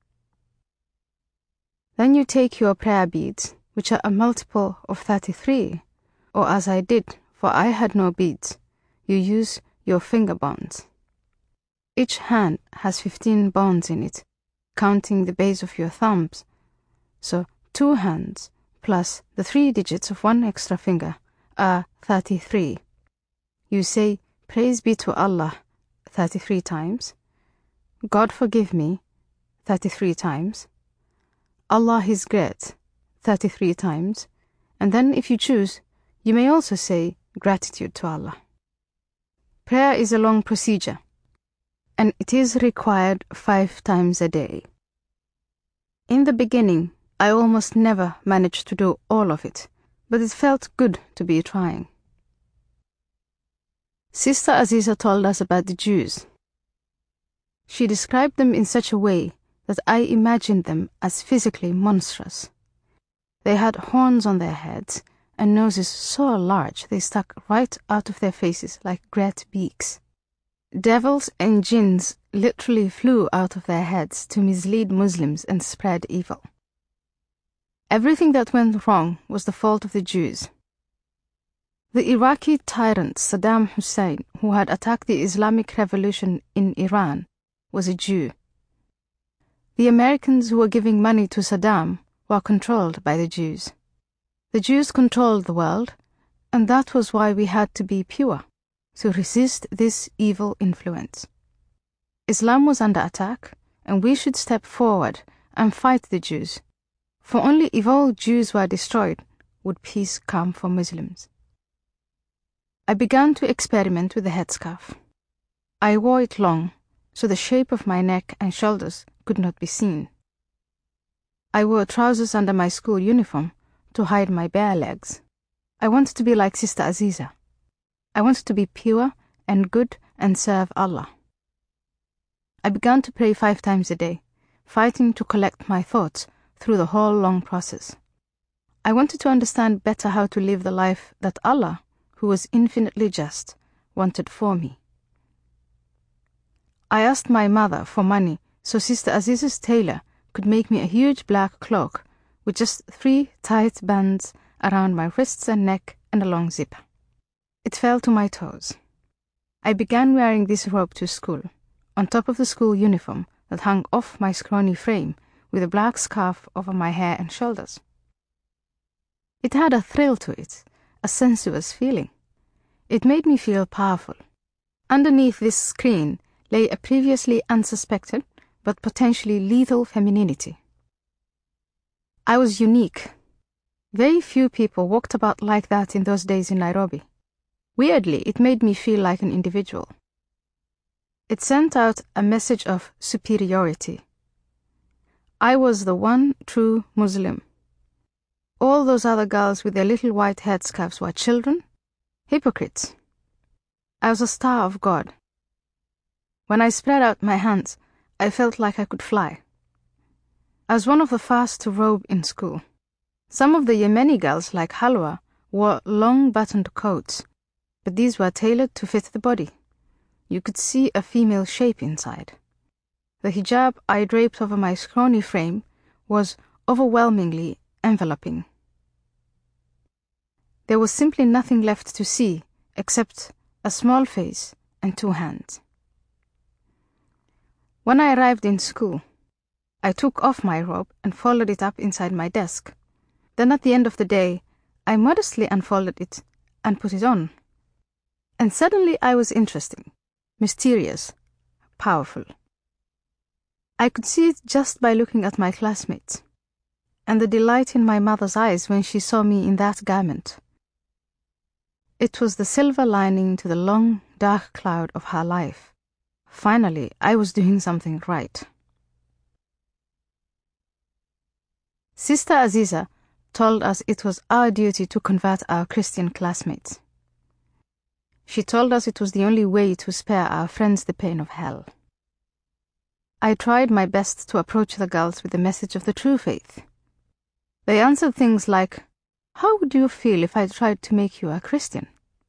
Then you take your prayer beads, which are a multiple of 33, or as I did, for I had no beads, you use your finger bonds. Each hand has 15 bonds in it, counting the base of your thumbs. So 2 hands plus the 3 digits of 1 extra finger are 33. You say, "Praise be to Allah," 33 times. "God forgive me," 33 times. "Allah is great," 33 times. And then if you choose, you may also say gratitude to Allah. Prayer is a long procedure, and it is required 5 times a day. In the beginning, I almost never managed to do all of it, but it felt good to be trying. Sister Aziza told us about the Jews. She described them in such a way that I imagined them as physically monstrous. They had horns on their heads and noses so large they stuck right out of their faces like great beaks. Devils and jinns literally flew out of their heads to mislead Muslims and spread evil. Everything that went wrong was the fault of the Jews. The Iraqi tyrant Saddam Hussein, who had attacked the Islamic Revolution in Iran, was a Jew. The Americans who were giving money to Saddam were controlled by the Jews. The Jews controlled the world, and that was why we had to be pure, to resist this evil influence. Islam was under attack, and we should step forward and fight the Jews, for only if all Jews were destroyed would peace come for Muslims. I began to experiment with the headscarf. I wore it long, so the shape of my neck and shoulders could not be seen. I wore trousers under my school uniform to hide my bare legs. I wanted to be like Sister Aziza. I wanted to be pure and good and serve Allah. I began to pray 5 times a day, fighting to collect my thoughts through the whole long process. I wanted to understand better how to live the life that Allah, who was infinitely just, wanted for me. I asked my mother for money so Sister Aziza's tailor could make me a huge black cloak with just 3 tight bands around my wrists and neck and a long zip. It fell to my toes. I began wearing this robe to school, on top of the school uniform that hung off my scrawny frame with a black scarf over my hair and shoulders. It had a thrill to it, a sensuous feeling. It made me feel powerful. Underneath this screen lay a previously unsuspected but potentially lethal femininity. I was unique. Very few people walked about like that in those days in Nairobi. Weirdly, it made me feel like an individual. It sent out a message of superiority. I was the one true Muslim. All those other girls with their little white headscarves were children, hypocrites. I was a star of God. When I spread out my hands, I felt like I could fly. I was one of the first to robe in school. Some of the Yemeni girls, like Halwa, wore long buttoned coats, but these were tailored to fit the body. You could see a female shape inside. The hijab I draped over my scrawny frame was overwhelmingly enveloping. There was simply nothing left to see except a small face and 2 hands. When I arrived in school, I took off my robe and folded it up inside my desk. Then at the end of the day, I modestly unfolded it and put it on. And suddenly I was interesting, mysterious, powerful. I could see it just by looking at my classmates, and the delight in my mother's eyes when she saw me in that garment. It was the silver lining to the long, dark cloud of her life. Finally, I was doing something right. Sister Aziza told us it was our duty to convert our Christian classmates. She told us it was the only way to spare our friends the pain of hell. I tried my best to approach the girls with the message of the true faith. They answered things like, "How would you feel if I tried to make you a Christian?"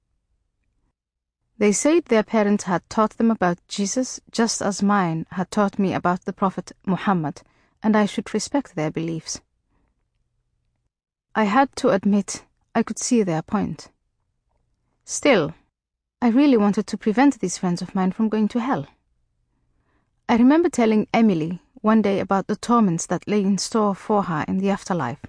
They said their parents had taught them about Jesus just as mine had taught me about the Prophet Muhammad, and I should respect their beliefs. I had to admit I could see their point. Still, I really wanted to prevent these friends of mine from going to hell. I remember telling Emily one day about the torments that lay in store for her in the afterlife.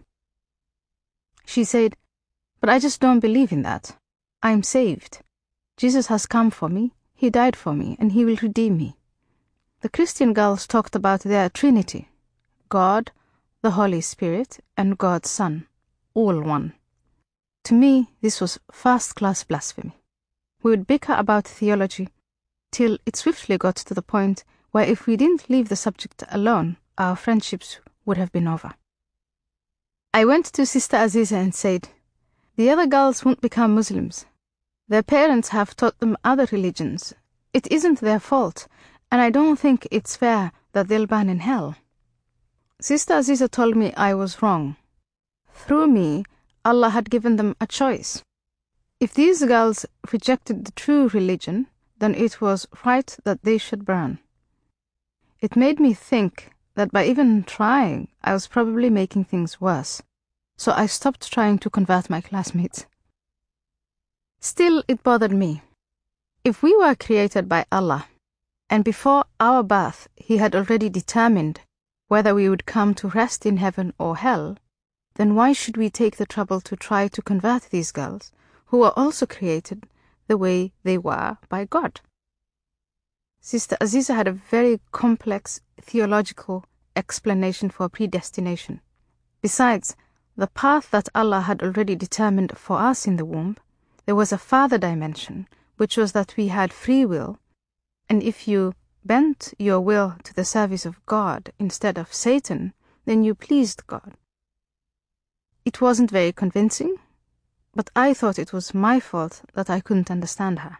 She said, "But I just don't believe in that. I'm saved. Jesus has come for me, he died for me, and he will redeem me." The Christian girls talked about their Trinity, God, the Holy Spirit, and God's Son, all one. To me, this was first-class blasphemy. We would bicker about theology till it swiftly got to the point where if we didn't leave the subject alone, our friendships would have been over. I went to Sister Aziza and said, "The other girls won't become Muslims. Their parents have taught them other religions. It isn't their fault, and I don't think it's fair that they'll burn in hell." Sister Aziza told me I was wrong. Through me, Allah had given them a choice. If these girls rejected the true religion, then it was right that they should burn. It made me think that by even trying, I was probably making things worse, so I stopped trying to convert my classmates. Still, it bothered me. If we were created by Allah, and before our birth he had already determined whether we would come to rest in heaven or hell, then why should we take the trouble to try to convert these girls, who were also created the way they were by God? Sister Aziza had a very complex theological explanation for predestination. Besides the path that Allah had already determined for us in the womb, there was a further dimension, which was that we had free will, and if you bent your will to the service of God instead of Satan, then you pleased God. It wasn't very convincing, but I thought it was my fault that I couldn't understand her.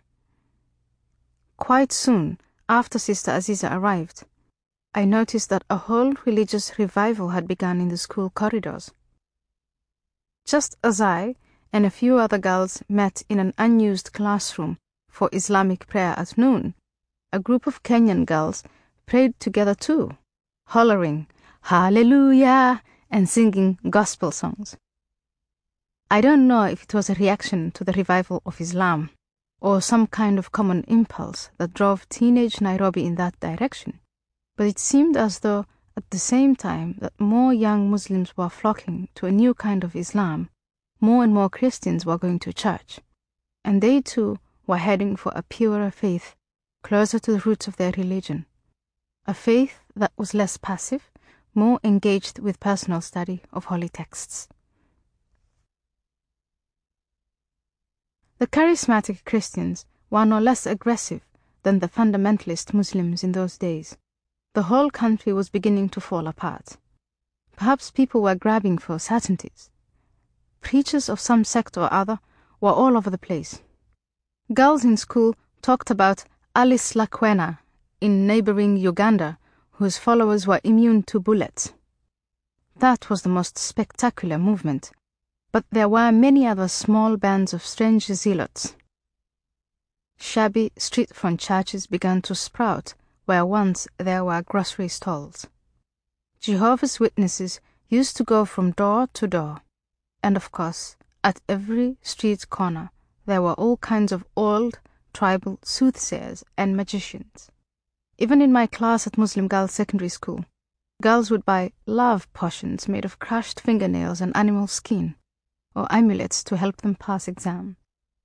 Quite soon, after Sister Aziza arrived, I noticed that a whole religious revival had begun in the school corridors. Just as I and a few other girls met in an unused classroom for Islamic prayer at noon, a group of Kenyan girls prayed together too, hollering, hallelujah, and singing gospel songs. I don't know if it was a reaction to the revival of Islam or some kind of common impulse that drove teenage Nairobi in that direction, but it seemed as though at the same time that more young Muslims were flocking to a new kind of Islam, more and more Christians were going to church, and they too were heading for a purer faith, closer to the roots of their religion, a faith that was less passive, more engaged with personal study of holy texts. The charismatic Christians were no less aggressive than the fundamentalist Muslims in those days. The whole country was beginning to fall apart. Perhaps people were grabbing for certainties. Preachers of some sect or other were all over the place. Girls in school talked about Alice Lakwena in neighboring Uganda, whose followers were immune to bullets. That was the most spectacular movement, but there were many other small bands of strange zealots. Shabby street-front churches began to sprout where once there were grocery stalls. Jehovah's Witnesses used to go from door to door, and of course, at every street corner there were all kinds of old, tribal soothsayers and magicians. Even in my class at Muslim Girls Secondary School, girls would buy love potions made of crushed fingernails and animal skin, or amulets to help them pass exams.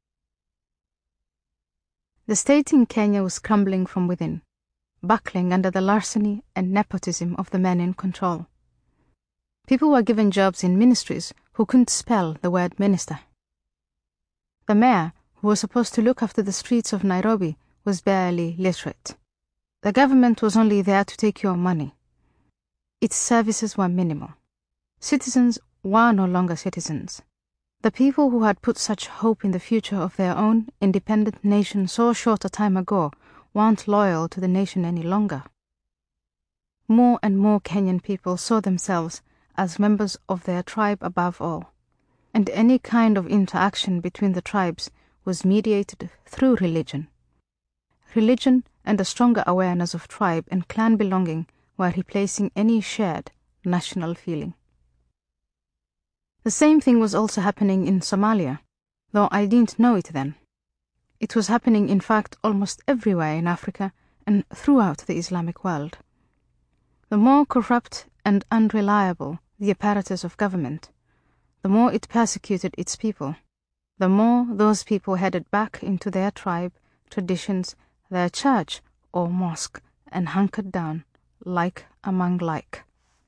The state in Kenya was crumbling from within, buckling under the larceny and nepotism of the men in control. People were given jobs in ministries who couldn't spell the word minister. The mayor, who was supposed to look after the streets of Nairobi, was barely literate. The government was only there to take your money. Its services were minimal. Citizens were no longer citizens. The people who had put such hope in the future of their own independent nation so short a time ago weren't loyal to the nation any longer. More and more Kenyan people saw themselves as members of their tribe above all, and any kind of interaction between the tribes was mediated through religion. Religion and a stronger awareness of tribe and clan belonging were replacing any shared national feeling. The same thing was also happening in Somalia, though I didn't know it then. It was happening, in fact, almost everywhere in Africa and throughout the Islamic world. The more corrupt and unreliable the apparatus of government, the more it persecuted its people, the more those people headed back into their tribe, traditions, their church or mosque, and hunkered down, like among like.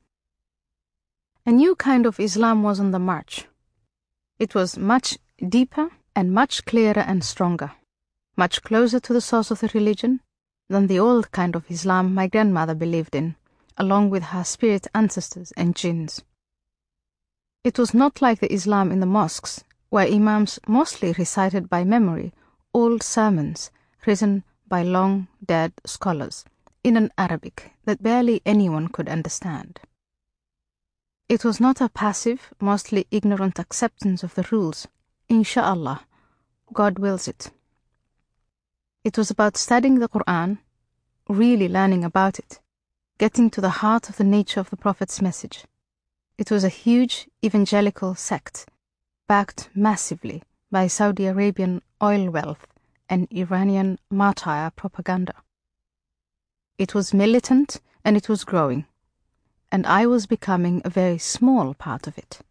A new kind of Islam was on the march. It was much deeper and much clearer and stronger, much closer to the source of the religion than the old kind of Islam my grandmother believed in, along with her spirit ancestors and jinns. It was not like the Islam in the mosques, where imams mostly recited by memory old sermons written by long-dead scholars in an Arabic that barely anyone could understand. It was not a passive, mostly ignorant acceptance of the rules. Insha'Allah, God wills it. It was about studying the Quran, really learning about it, getting to the heart of the nature of the Prophet's message. It was a huge evangelical sect, backed massively by Saudi Arabian oil wealth and Iranian martyr propaganda. It was militant and it was growing, and I was becoming a very small part of it.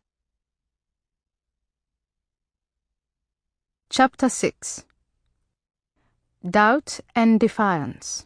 Chapter 6. Doubt and Defiance.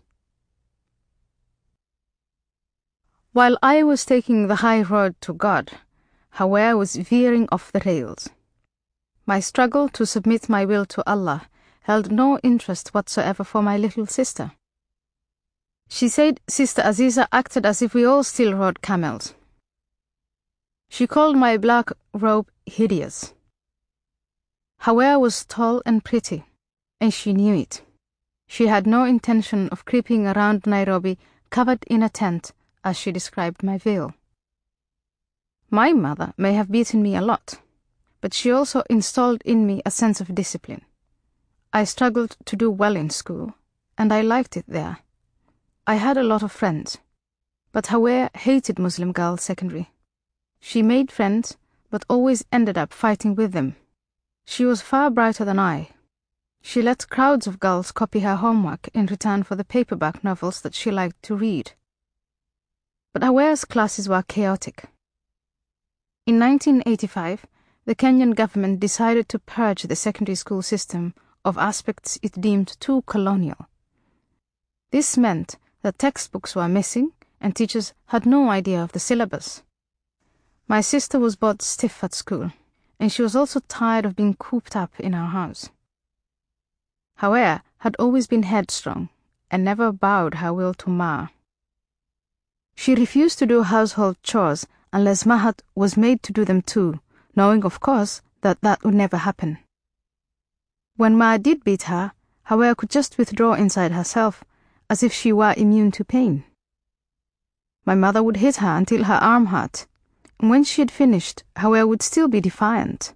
While I was taking the high road to God, Hawa was veering off the rails. My struggle to submit my will to Allah held no interest whatsoever for my little sister. She said Sister Aziza acted as if we all still rode camels. She called my black robe hideous. Hawa was tall and pretty, and she knew it. She had no intention of creeping around Nairobi covered in a tent, as she described my veil. My mother may have beaten me a lot, but she also installed in me a sense of discipline. I struggled to do well in school, and I liked it there. I had a lot of friends. But Hawea hated Muslim girls secondary. She made friends, but always ended up fighting with them. She was far brighter than I. She let crowds of girls copy her homework in return for the paperback novels that she liked to read. But Hawea's classes were chaotic. In 1985, the Kenyan government decided to purge the secondary school system of aspects it deemed too colonial. This meant that textbooks were missing and teachers had no idea of the syllabus. My sister was both stiff at school, and she was also tired of being cooped up in our house. Hawea had always been headstrong and never bowed her will to Ma. She refused to do household chores unless Mahat was made to do them too, knowing, of course, that would never happen. When Ma did beat her, Hawea could just withdraw inside herself, as if she were immune to pain. My mother would hit her until her arm hurt, and when she had finished, Hawea would still be defiant.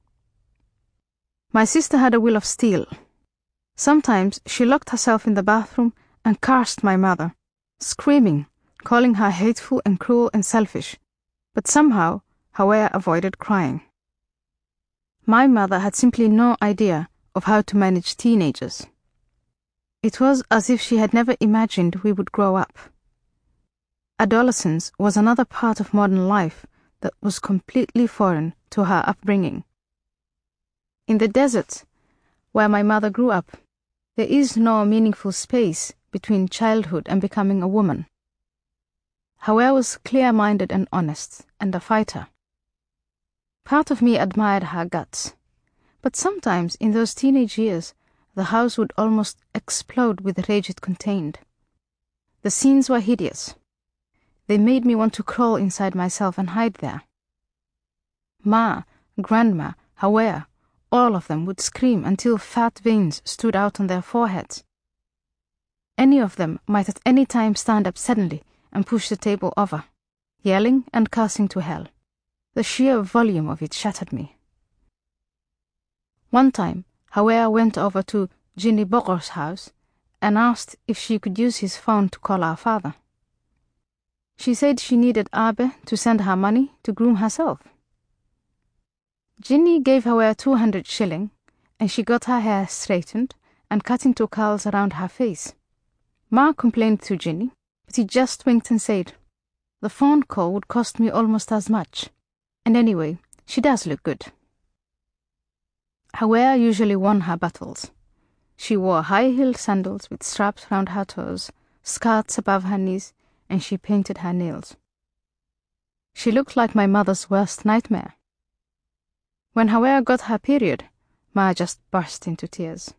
My sister had a will of steel. Sometimes she locked herself in the bathroom and cursed my mother, screaming, calling her hateful and cruel and selfish, but somehow Hawea avoided crying. My mother had simply no idea of how to manage teenagers. It was as if she had never imagined we would grow up. Adolescence was another part of modern life that was completely foreign to her upbringing. In the desert, where my mother grew up, there is no meaningful space between childhood and becoming a woman. Hawea was clear-minded and honest, and a fighter. Part of me admired her guts, but sometimes in those teenage years, the house would almost explode with the rage it contained. The scenes were hideous. They made me want to crawl inside myself and hide there. Ma, Grandma, Hawea, all of them would scream until fat veins stood out on their foreheads. Any of them might at any time stand up suddenly and push the table over, yelling and cursing to hell. The sheer volume of it shattered me. One time, Hawea went over to Jinny Bogor's house and asked if she could use his phone to call our father. She said she needed Abe to send her money to groom herself. Jinny gave Hawea 200 shilling, and she got her hair straightened and cut into curls around her face. Ma complained to Jinny, but he just winked and said, "The phone call would cost me almost as much. And anyway, she does look good." Hawea usually won her battles. She wore high-heeled sandals with straps round her toes, skirts above her knees, and she painted her nails. She looked like my mother's worst nightmare. When Hawea got her period, Ma just burst into tears.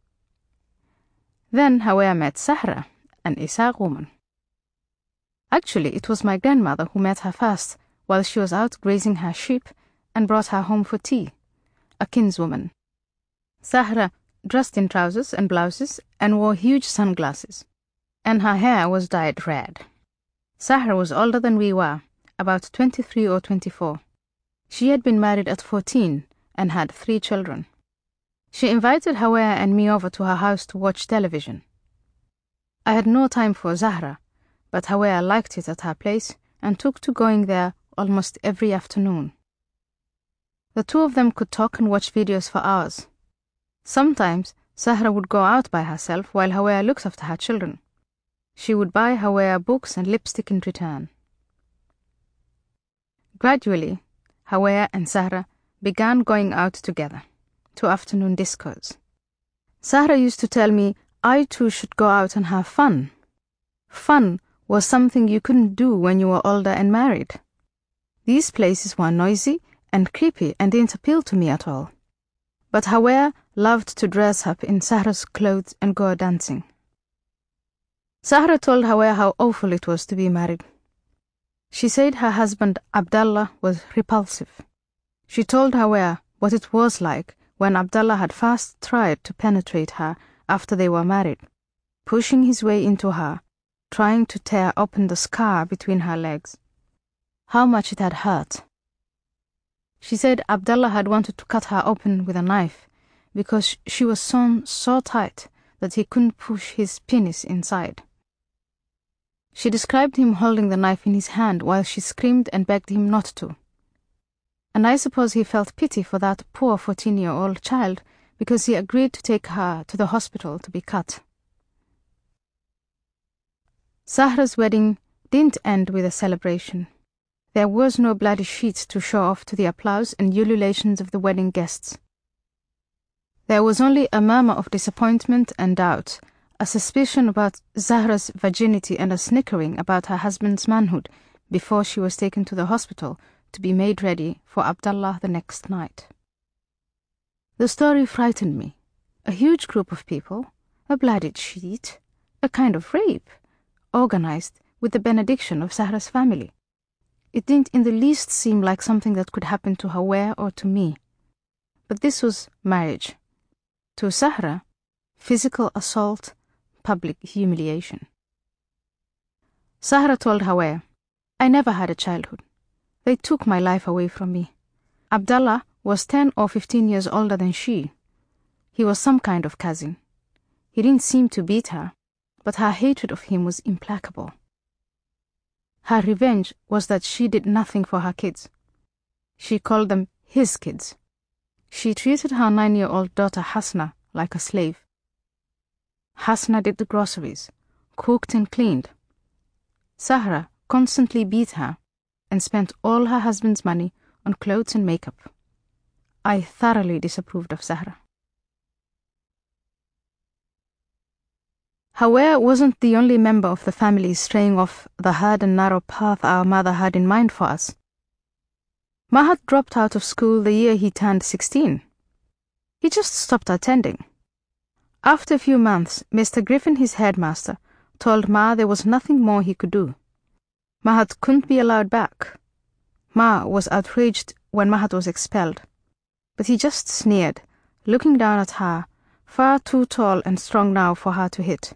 Then Hawea met Sahra, an Isaq woman. Actually, it was my grandmother who met her first while she was out grazing her sheep and brought her home for tea, a kinswoman. Sahra dressed in trousers and blouses and wore huge sunglasses, and her hair was dyed red. Sahra was older than we were, about 23 or 24. She had been married at 14 and had 3 children. She invited Hawea and me over to her house to watch television. I had no time for Zahra, but Hawea liked it at her place and took to going there almost every afternoon. The two of them could talk and watch videos for hours. Sometimes Sahra would go out by herself while Hawea looked after her children. She would buy Hawea books and lipstick in return. Gradually, Hawea and Sahra began going out together, to afternoon discos. Sahra used to tell me I too should go out and have fun. Fun was something you couldn't do when you were older and married. These places were noisy and creepy and didn't appeal to me at all. But Hawea loved to dress up in Sahra's clothes and go dancing. Sahra told Hawea how awful it was to be married. She said her husband Abdallah was repulsive. She told Hawea what it was like when Abdallah had first tried to penetrate her after they were married, pushing his way into her, trying to tear open the scar between her legs. How much it had hurt. She said Abdallah had wanted to cut her open with a knife because she was sewn so tight that he couldn't push his penis inside. She described him holding the knife in his hand while she screamed and begged him not to. And I suppose he felt pity for that poor 14-year-old child because he agreed to take her to the hospital to be cut. Zahra's wedding didn't end with a celebration. There was no bloody sheet to show off to the applause and ululations of the wedding guests. There was only a murmur of disappointment and doubt, a suspicion about Zahra's virginity and a snickering about her husband's manhood before she was taken to the hospital to be made ready for Abdallah the next night. The story frightened me. A huge group of people, a bloodied sheet, a kind of rape, organized with the benediction of Zahra's family. It didn't in the least seem like something that could happen to Hawa or to me. But this was marriage. To Zahra, physical assault, public humiliation. Zahra told Hawa, "I never had a childhood. They took my life away from me. Abdallah was 10 or 15 years older than she. He was some kind of cousin. He didn't seem to beat her, but her hatred of him was implacable. Her revenge was that she did nothing for her kids. She called them his kids. She treated her 9-year-old daughter Hasna like a slave. Hasna did the groceries, cooked and cleaned. Zahra constantly beat her and spent all her husband's money on clothes and makeup. I thoroughly disapproved of Zahra." Hawa wasn't the only member of the family straying off the hard and narrow path our mother had in mind for us. Mahad dropped out of school the year he turned 16. He just stopped attending. After a few months, Mr. Griffin, his headmaster, told Ma there was nothing more he could do. Mahad couldn't be allowed back. Ma was outraged when Mahad was expelled, but he just sneered, looking down at her, far too tall and strong now for her to hit.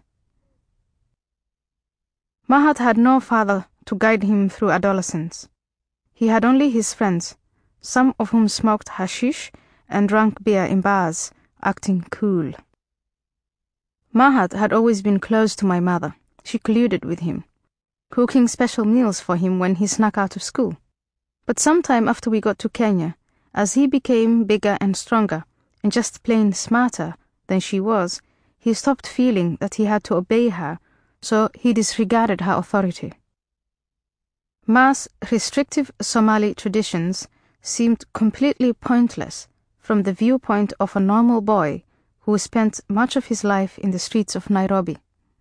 Mahad had no father to guide him through adolescence. He had only his friends, some of whom smoked hashish and drank beer in bars, acting cool. Mahad had always been close to my mother. She colluded with him, cooking special meals for him when he snuck out of school. But sometime after we got to Kenya, as he became bigger and stronger, and just plain smarter than she was, he stopped feeling that he had to obey her, so he disregarded her authority. Ma's restrictive Somali traditions seemed completely pointless from the viewpoint of a normal boy who spent much of his life in the streets of Nairobi.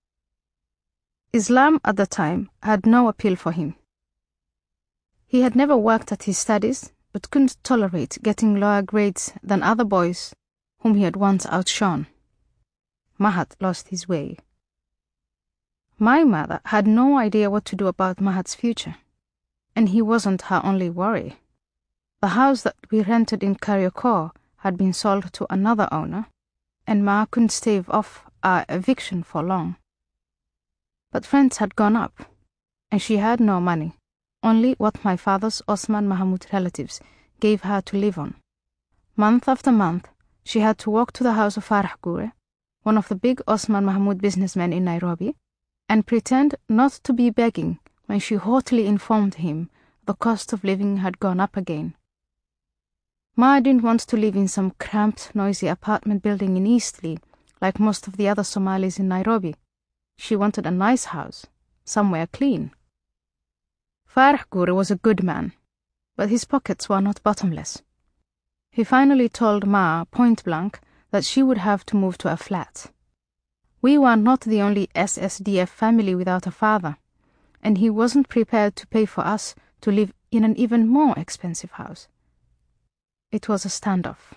Islam at the time had no appeal for him. He had never worked at his studies, but couldn't tolerate getting lower grades than other boys whom he had once outshone. Mahad lost his way. My mother had no idea what to do about Mahad's future, and he wasn't her only worry. The house that we rented in Kariokor had been sold to another owner, and Ma couldn't stave off our eviction for long. But rents had gone up, and she had no money, only what my father's Osman Mahmoud relatives gave her to live on. Month after month, she had to walk to the house of Farah Gure, one of the big Osman Mahmoud businessmen in Nairobi, and pretend not to be begging when she haughtily informed him the cost of living had gone up again. Ma didn't want to live in some cramped, noisy apartment building in Eastleigh like most of the other Somalis in Nairobi. She wanted a nice house, somewhere clean. Farah Gure was a good man, but his pockets were not bottomless. He finally told Ma point blank that she would have to move to a flat. We were not the only SSDF family without a father, and he wasn't prepared to pay for us to live in an even more expensive house. It was a standoff.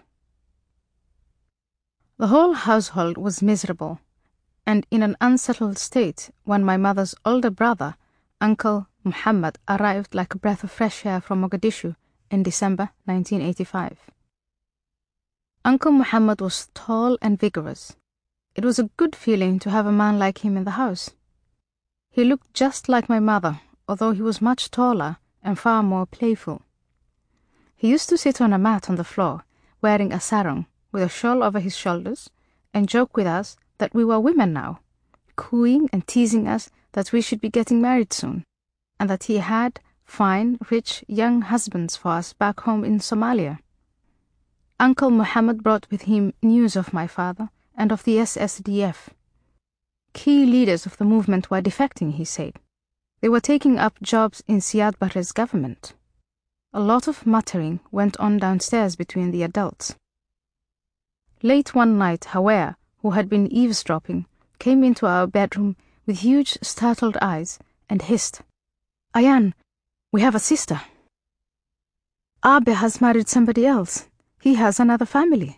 The whole household was miserable and in an unsettled state when my mother's older brother, Uncle Muhammad, arrived like a breath of fresh air from Mogadishu in December 1985. Uncle Muhammad was tall and vigorous. It was a good feeling to have a man like him in the house. He looked just like my mother, although he was much taller and far more playful. He used to sit on a mat on the floor, wearing a sarong with a shawl over his shoulders, and joke with us that we were women now, cooing and teasing us that we should be getting married soon, and that he had fine, rich, young husbands for us back home in Somalia. Uncle Muhammad brought with him news of my father and of the SSDF. Key leaders of the movement were defecting, he said. They were taking up jobs in Siad Barre's government. A lot of muttering went on downstairs between the adults. Late one night, Hawa, who had been eavesdropping, came into our bedroom with huge, startled eyes and hissed, "Ayan, we have a sister. Abe has married somebody else. He has another family."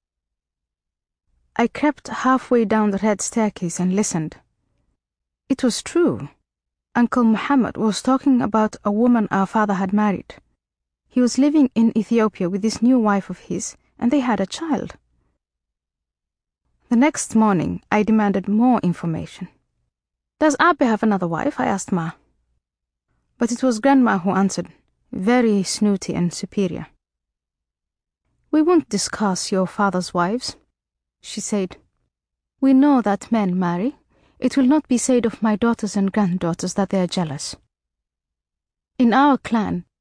I crept halfway down the red staircase and listened. It was true. Uncle Muhammad was talking about a woman our father had married. He was living in Ethiopia with this new wife of his, and they had a child. The next morning, I demanded more information. "Does Abe have another wife?" I asked Ma. But it was Grandma who answered, very snooty and superior. "We won't discuss your father's wives," she said. "We know that men marry. It will not be said of my daughters and granddaughters that they are jealous. In our clan,